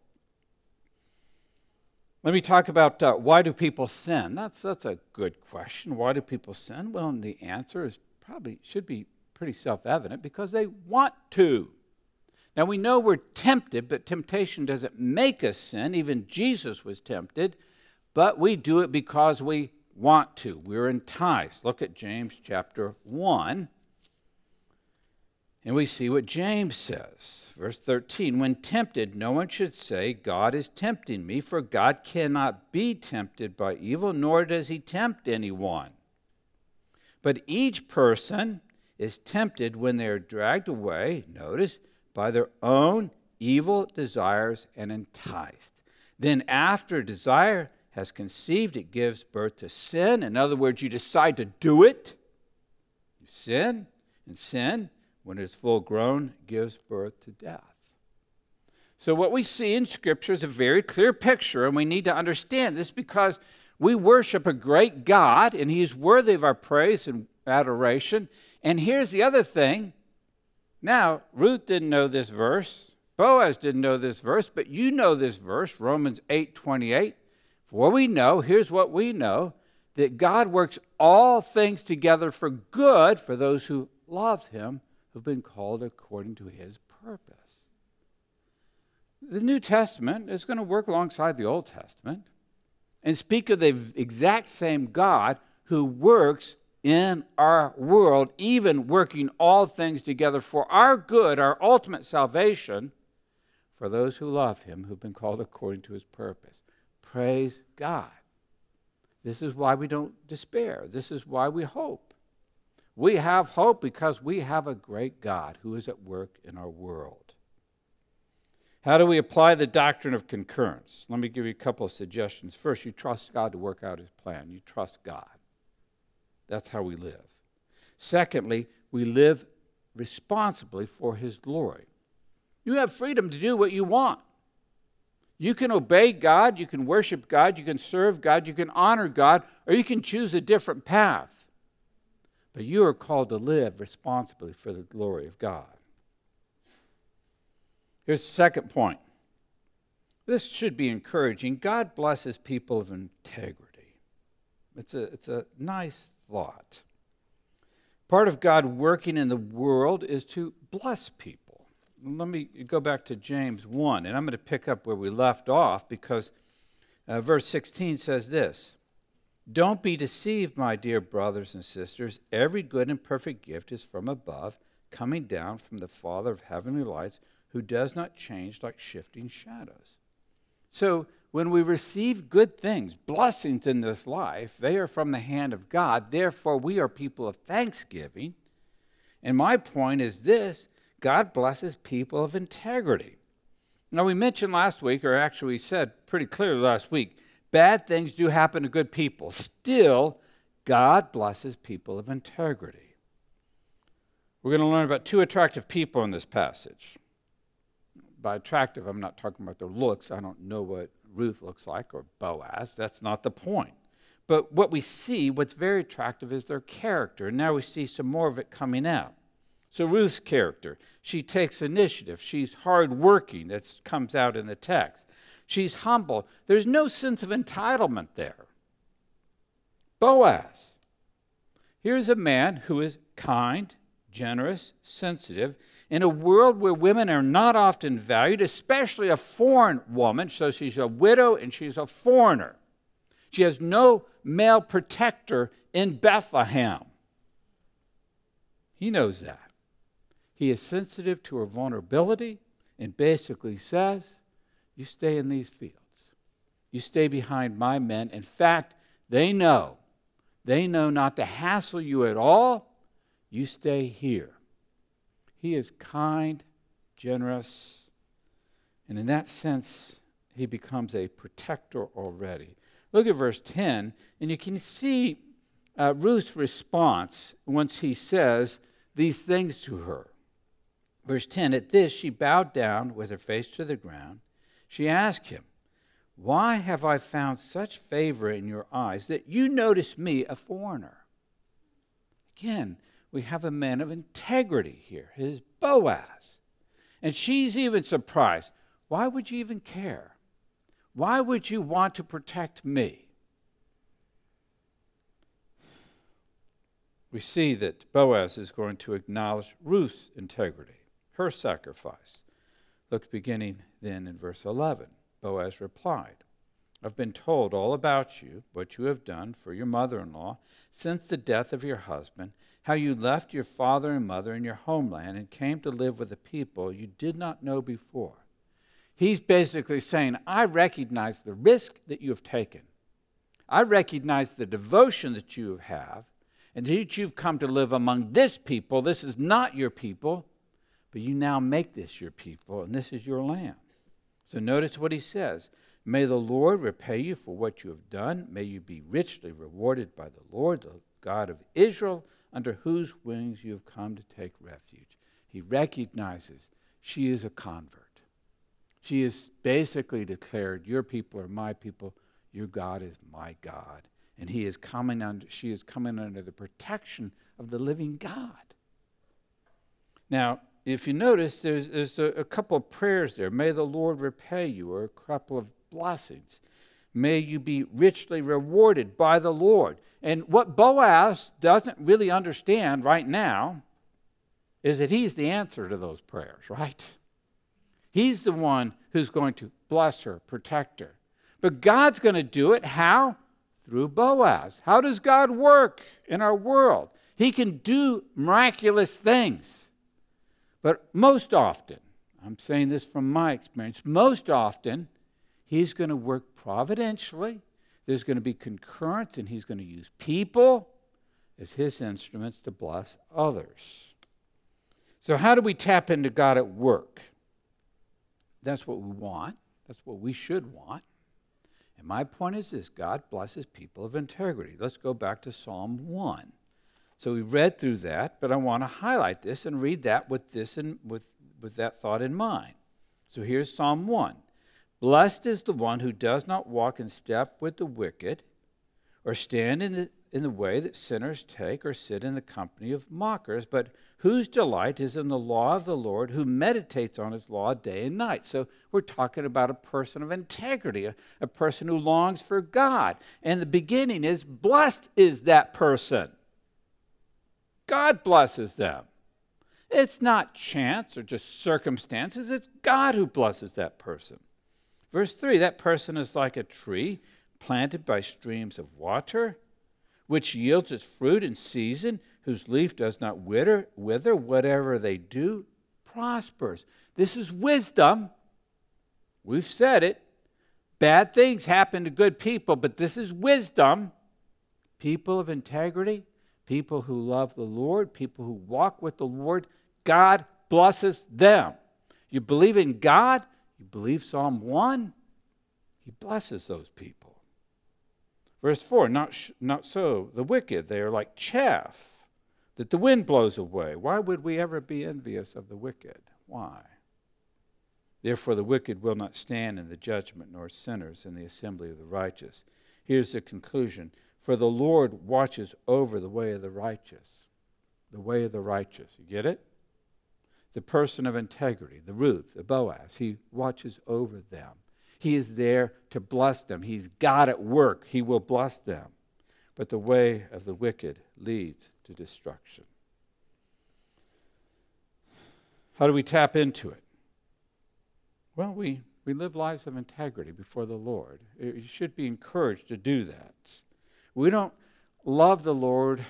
Let me talk about uh, why do people sin? That's, that's a good question. Why do people sin? Well, and the answer is probably should be pretty self-evident, because they want to. Now we know we're tempted, but temptation doesn't make us sin. Even Jesus was tempted, but we do it because we want to. We're enticed. Look at James chapter one, and we see what James says. Verse thirteen, when tempted, no one should say, God is tempting me, for God cannot be tempted by evil, nor does he tempt anyone. But each person is tempted when they are dragged away, notice, by their own evil desires and enticed. Then after desire has conceived, it gives birth to sin. In other words, you decide to do it. You sin, and sin, when it's full grown, gives birth to death. So what we see in Scripture is a very clear picture, and we need to understand this because we worship a great God, and He is worthy of our praise and adoration. And here's the other thing. Now, Ruth didn't know this verse. Boaz didn't know this verse, but you know this verse, Romans eight twenty-eight. For what we know, here's what we know, that God works all things together for good for those who love Him, who've been called according to His purpose. The New Testament is going to work alongside the Old Testament and speak of the exact same God who works in our world, even working all things together for our good, our ultimate salvation, for those who love Him, who've been called according to His purpose. Praise God. This is why we don't despair. This is why we hope. We have hope because we have a great God who is at work in our world. How do we apply the doctrine of concurrence? Let me give you a couple of suggestions. First, you trust God to work out His plan. You trust God. That's how we live. Secondly, we live responsibly for His glory. You have freedom to do what you want. You can obey God, you can worship God, you can serve God, you can honor God, or you can choose a different path. But you are called to live responsibly for the glory of God. Here's the second point. This should be encouraging. God blesses people of integrity. It's a, it's a nice thought. Part of God working in the world is to bless people. Let me go back to James one, and I'm going to pick up where we left off because uh, verse sixteen says this. Don't be deceived, my dear brothers and sisters. Every good and perfect gift is from above, coming down from the Father of heavenly lights, who does not change like shifting shadows. So when we receive good things, blessings in this life, they are from the hand of God. Therefore, we are people of thanksgiving. And my point is this, God blesses people of integrity. Now, we mentioned last week, or actually we said pretty clearly last week, bad things do happen to good people. Still, God blesses people of integrity. We're going to learn about two attractive people in this passage. By attractive, I'm not talking about their looks. I don't know what Ruth looks like or Boaz. That's not the point. But what we see, what's very attractive is their character. And now we see some more of it coming out. So Ruth's character, she takes initiative. She's hardworking. That comes out in the text. She's humble. There's no sense of entitlement there. Boaz. Here's a man who is kind, generous, sensitive, in a world where women are not often valued, especially a foreign woman, so she's a widow and she's a foreigner. She has no male protector in Bethlehem. He knows that. He is sensitive to her vulnerability and basically says, you stay in these fields. You stay behind my men. In fact, they know. They know not to hassle you at all. You stay here. He is kind, generous, and in that sense, he becomes a protector already. Look at verse ten, and you can see uh, Ruth's response once he says these things to her. Verse ten, at this she bowed down with her face to the ground. She asked him, why have I found such favor in your eyes that you notice me, a foreigner? Again, we have a man of integrity here, his Boaz. And she's even surprised. Why would you even care? Why would you want to protect me? We see that Boaz is going to acknowledge Ruth's integrity, her sacrifice. Look beginning then in verse eleven. Boaz replied, I've been told all about you, what you have done for your mother-in-law since the death of your husband, how you left your father and mother in your homeland and came to live with a people you did not know before. He's basically saying, I recognize the risk that you have taken. I recognize the devotion that you have, and that you've come to live among this people. This is not your people, but you now make this your people, and this is your land. So notice what he says. May the Lord repay you for what you have done. May you be richly rewarded by the Lord, the God of Israel, under whose wings you have come to take refuge. He recognizes she is a convert. She is basically declared, your people are my people, your God is my God. And he is coming under, she is coming under the protection of the living God. Now, if you notice, there's, there's a, a couple of prayers there. May the Lord repay you, or a couple of blessings. May you be richly rewarded by the Lord. And what Boaz doesn't really understand right now is that he's the answer to those prayers, right? He's the one who's going to bless her, protect her. But God's going to do it. How? Through Boaz. How does God work in our world? He can do miraculous things. But most often, I'm saying this from my experience, most often, he's going to work providentially. There's going to be concurrence, and he's going to use people as his instruments to bless others. So how do we tap into God at work? That's what we want. That's what we should want. And my point is this: God blesses people of integrity. Let's go back to Psalm one. So we read through that, but I want to highlight this and read that with this and with, with that thought in mind. So here's Psalm one. Blessed is the one who does not walk in step with the wicked, or stand in the, in the way that sinners take, or sit in the company of mockers, but whose delight is in the law of the Lord, who meditates on his law day and night. So we're talking about a person of integrity, a, a person who longs for God. And the beginning is, blessed is that person. God blesses them. It's not chance or just circumstances. It's God who blesses that person. Verse three, that person is like a tree planted by streams of water, which yields its fruit in season, whose leaf does not wither, wither. Whatever they do prospers. This is wisdom. We've said it. Bad things happen to good people, but this is wisdom. People of integrity, people who love the Lord, people who walk with the Lord, God blesses them. You believe in God, you believe Psalm one, he blesses those people. Verse four, not, sh- not so the wicked, they are like chaff that the wind blows away. Why would we ever be envious of the wicked? Why? Therefore the wicked will not stand in the judgment, nor sinners in the assembly of the righteous. Here's the conclusion. For the Lord watches over the way of the righteous. The way of the righteous. You get it? The person of integrity, the Ruth, the Boaz, he watches over them. He is there to bless them. He's God at work. He will bless them. But the way of the wicked leads to destruction. How do we tap into it? Well, we, we live lives of integrity before the Lord. You should be encouraged to do that. We don't love the Lord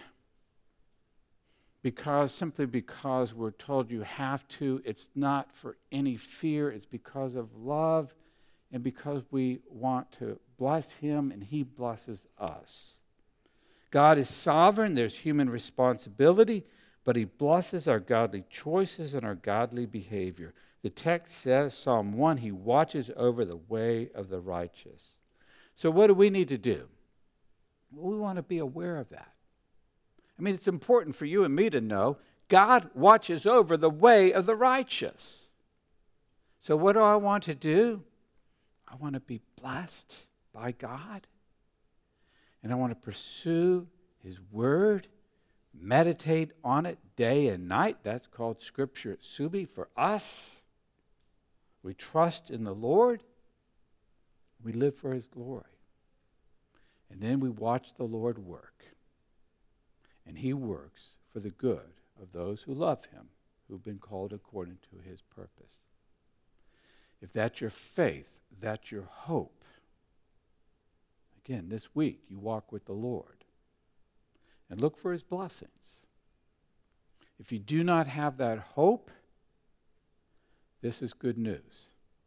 because simply because we're told you have to. It's not for any fear. It's because of love and because we want to bless him and he blesses us. God is sovereign. There's human responsibility, but he blesses our godly choices and our godly behavior. The text says, Psalm one, he watches over the way of the righteous. So what do we need to do? Well, we want to be aware of that. I mean, it's important for you and me to know God watches over the way of the righteous. So what do I want to do? I want to be blessed by God. And I want to pursue his word, meditate on it day and night. That's called Scripture at Subi for us. We trust in the Lord. We live for his glory. And then we watch the Lord work. And he works for the good of those who love him, who've been called according to his purpose. If that's your faith, that's your hope. Again, this week you walk with the Lord and look for his blessings. If you do not have that hope, this is good news.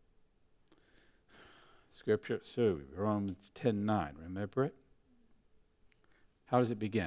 Scripture, so Romans ten nine, remember it? How does it begin?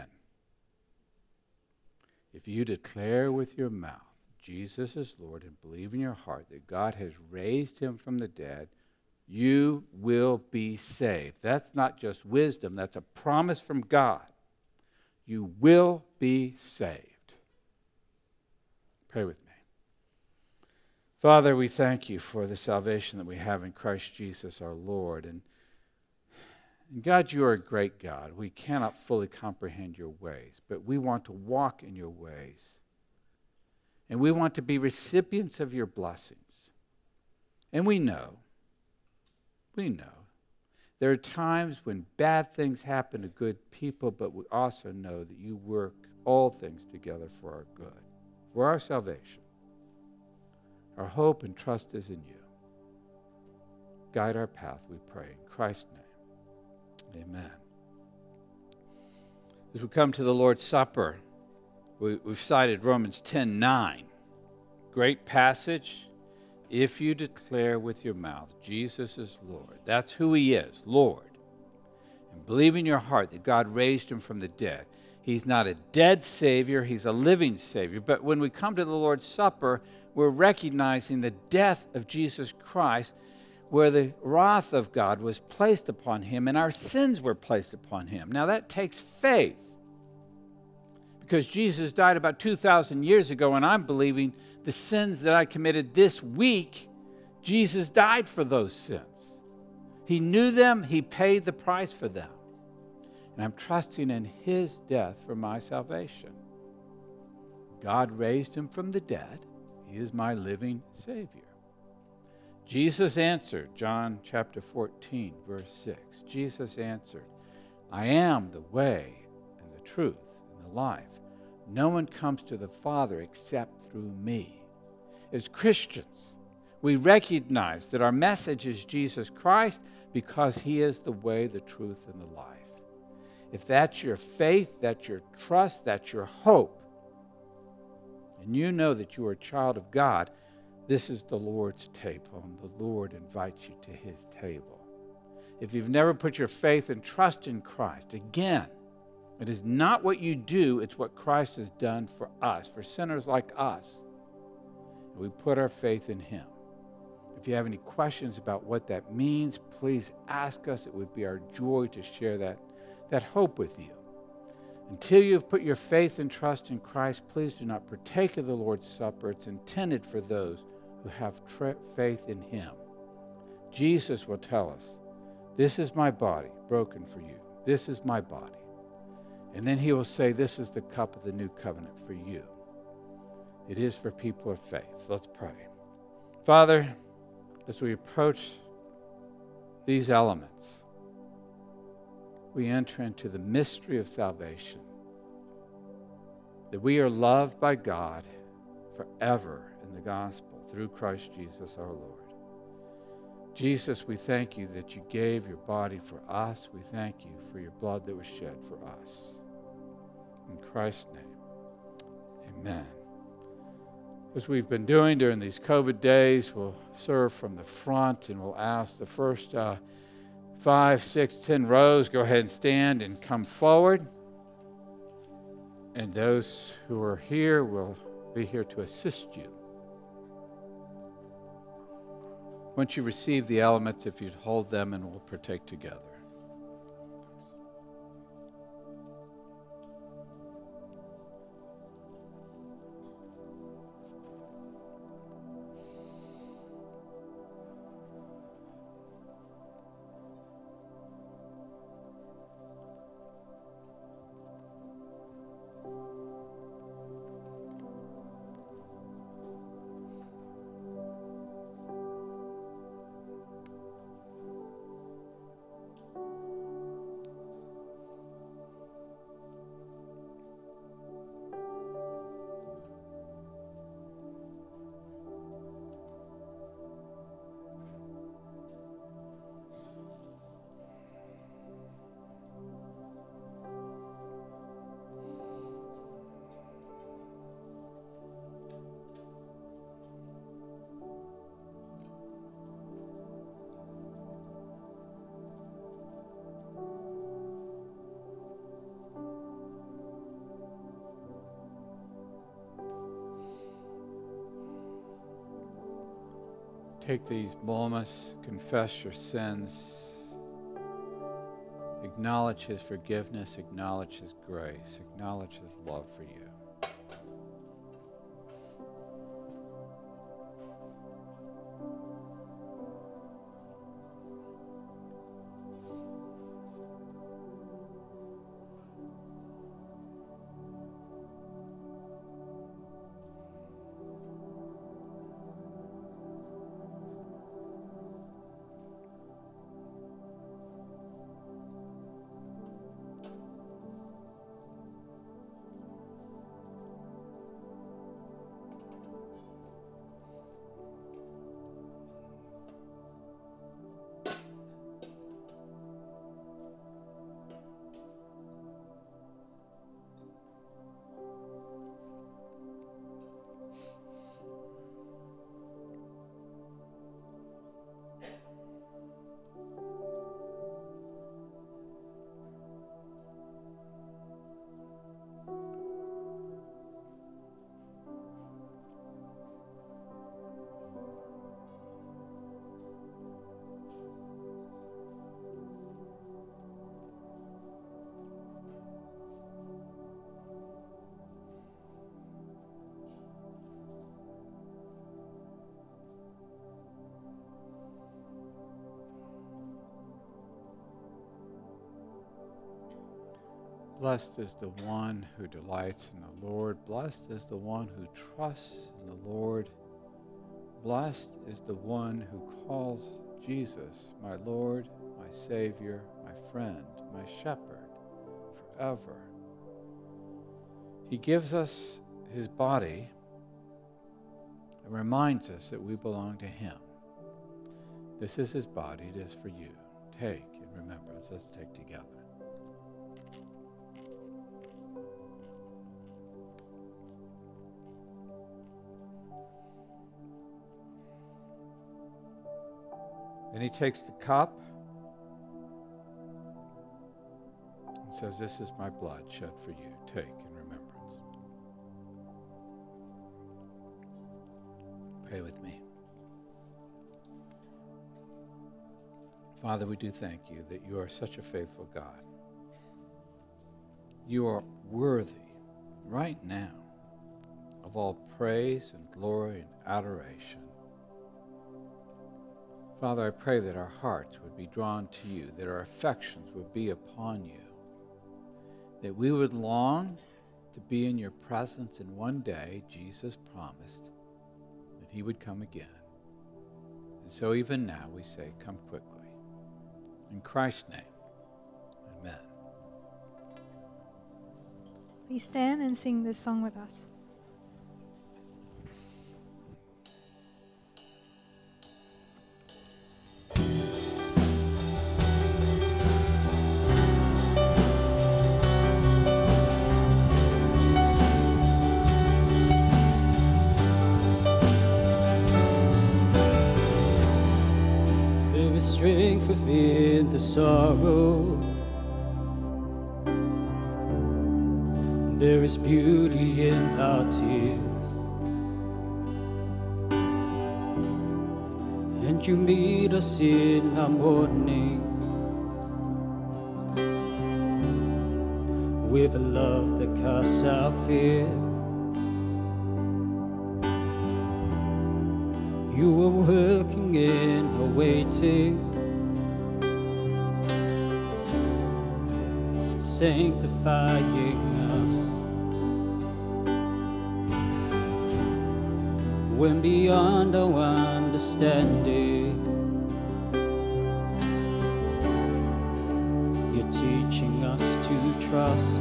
If you declare with your mouth Jesus is Lord and believe in your heart that God has raised him from the dead, you will be saved. That's not just wisdom, that's a promise from God. You will be saved. Pray with me. Father, we thank you for the salvation that we have in Christ Jesus our Lord. And, and God, you are a great God. We cannot fully comprehend your ways, but we want to walk in your ways. And we want to be recipients of your blessings. And we know, we know, there are times when bad things happen to good people, but we also know that you work all things together for our good, for our salvation. Our hope and trust is in you. Guide our path, we pray, in Christ's name. Amen. As we come to the Lord's Supper, we, we've cited Romans ten nine. Great passage. If you declare with your mouth, Jesus is Lord. That's who he is, Lord. And believe in your heart that God raised him from the dead. He's not a dead Savior, he's a living Savior. But when we come to the Lord's Supper, we're recognizing the death of Jesus Christ, where the wrath of God was placed upon him and our sins were placed upon him. Now that takes faith, because Jesus died about two thousand years ago, and I'm believing the sins that I committed this week, Jesus died for those sins. He knew them, he paid the price for them. And I'm trusting in his death for my salvation. God raised him from the dead. He is my living Savior. Jesus answered, John chapter fourteen, verse six. Jesus answered, I am the way and the truth and the life. No one comes to the Father except through me. As Christians, we recognize that our message is Jesus Christ because he is the way, the truth, and the life. If that's your faith, that's your trust, that's your hope, and you know that you are a child of God, this is the Lord's table, and the Lord invites you to his table. If you've never put your faith and trust in Christ, again, it is not what you do, it's what Christ has done for us, for sinners like us. And we put our faith in him. If you have any questions about what that means, please ask us. It would be our joy to share that, that hope with you. Until you've put your faith and trust in Christ, please do not partake of the Lord's Supper. It's intended for those who have tra- faith in him. Jesus will tell us, this is my body broken for you. This is my body. And then he will say, this is the cup of the new covenant for you. It is for people of faith. Let's pray. Father, as we approach these elements, we enter into the mystery of salvation, that we are loved by God forever in the gospel through Christ Jesus our Lord. Jesus, we thank you that you gave your body for us. We thank you for your blood that was shed for us. In Christ's name, amen. As we've been doing during these COVID days, we'll serve from the front, and we'll ask the first uh, five, six, ten rows, go ahead and stand and come forward. And those who are here will be here to assist you. Once you receive the elements, if you'd hold them, and we'll partake together. Take these moments, confess your sins, acknowledge His forgiveness, acknowledge His grace, acknowledge His love for you. Blessed is the one who delights in the Lord. Blessed is the one who trusts in the Lord. Blessed is the one who calls Jesus my Lord, my Savior, my friend, my shepherd, forever. He gives us His body and reminds us that we belong to Him. This is His body. It is for you. Take in remembrance. Let's take together. Then He takes the cup and says, "This is my blood shed for you. Take in remembrance." Pray with me. Father, we do thank you that you are such a faithful God. You are worthy right now of all praise and glory and adoration. Father, I pray that our hearts would be drawn to you, that our affections would be upon you, that we would long to be in your presence, and one day Jesus promised that he would come again. And so even now we say, come quickly. In Christ's name, amen. Please stand and sing this song with us. Strength within the sorrow. There is beauty in our tears, and you meet us in our mourning with a love that casts out fear. You are working and are waiting, sanctifying us. When beyond our understanding, you're teaching us to trust.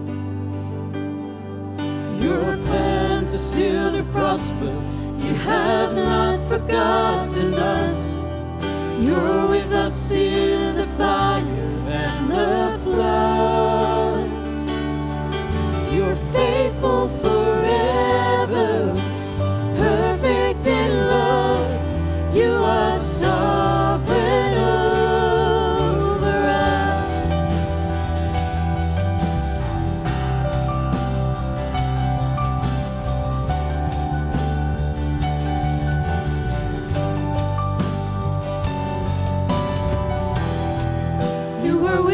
Your plans are still to prosper. You have not forgotten us. You're with us in the fire and the flood. You're faithful forever, perfect in love. You are sovereign over us.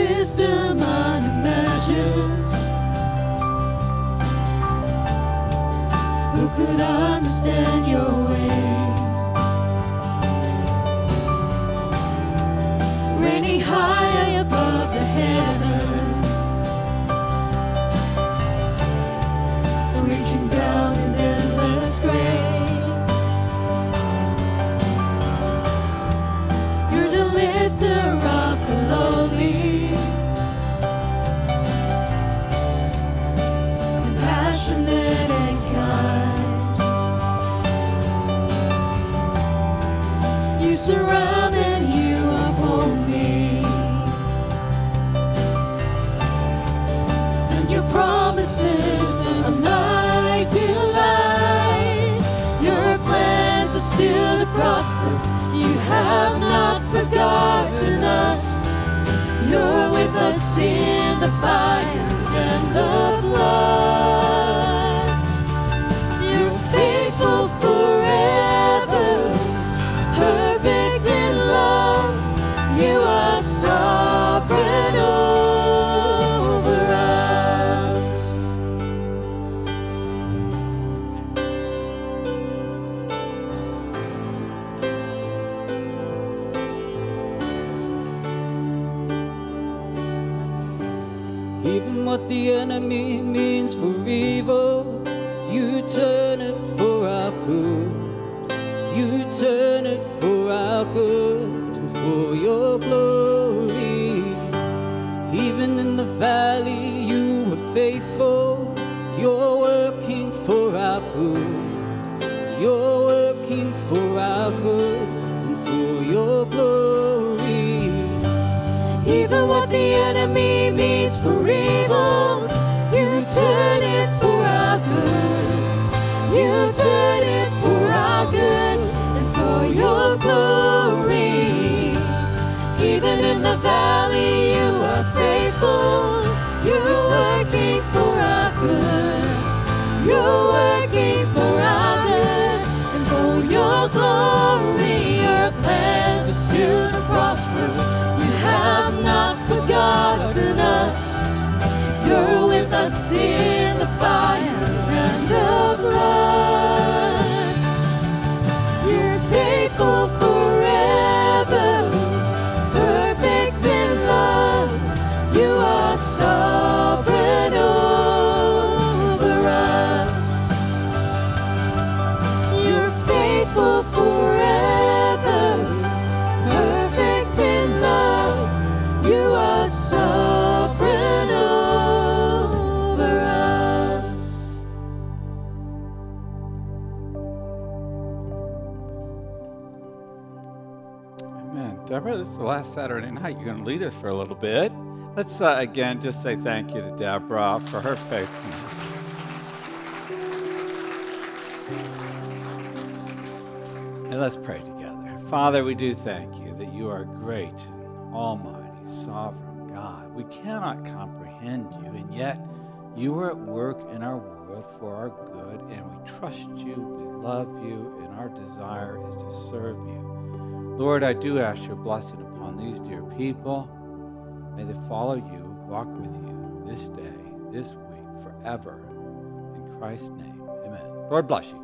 wisdom unimagined. Who could understand your ways? Reigning high above the heavens, reaching down in endless grace. You're the lifter of the lowly, compassionate and kind. You surround and you uphold me, and your promises are my delight. Your plans are still to prosper. You have not forgotten us. You're with us in the fire and the flood. You're faithful forever, perfect in love. You are sovereign over us. Even what the enemy means for evil, you turn it for our good. You turn it for our good and for your glory. Even in the valley, you were faithful. You're working for our good. You're working for our good and for your glory. Even what the enemy means for evil, you turn it for our good. You turn it for our good and for your glory. Even in the valley, you are faithful. You're working for our good. You're working for our good and for your glory. Your plans are still to prosper. You have not forgotten us. You're with us in the fire and the flood. You're faithful forever, perfect in love. You are sovereign over us. You're faithful forever, perfect in love. You are sovereign over us. Amen. Deborah, this is the last Saturday night. You're going to lead us for a little bit. Let's uh, again just say thank you to Deborah for her faithfulness. And let's pray together. Father, we do thank you that you are great, almighty, sovereign God. We cannot comprehend you, and yet you are at work in our world for our good, and we trust you, we love you, and our desire is to serve you. Lord, I do ask your blessing upon these dear people. May they follow you, walk with you this day, this week, forever. In Christ's name, amen. Lord bless you.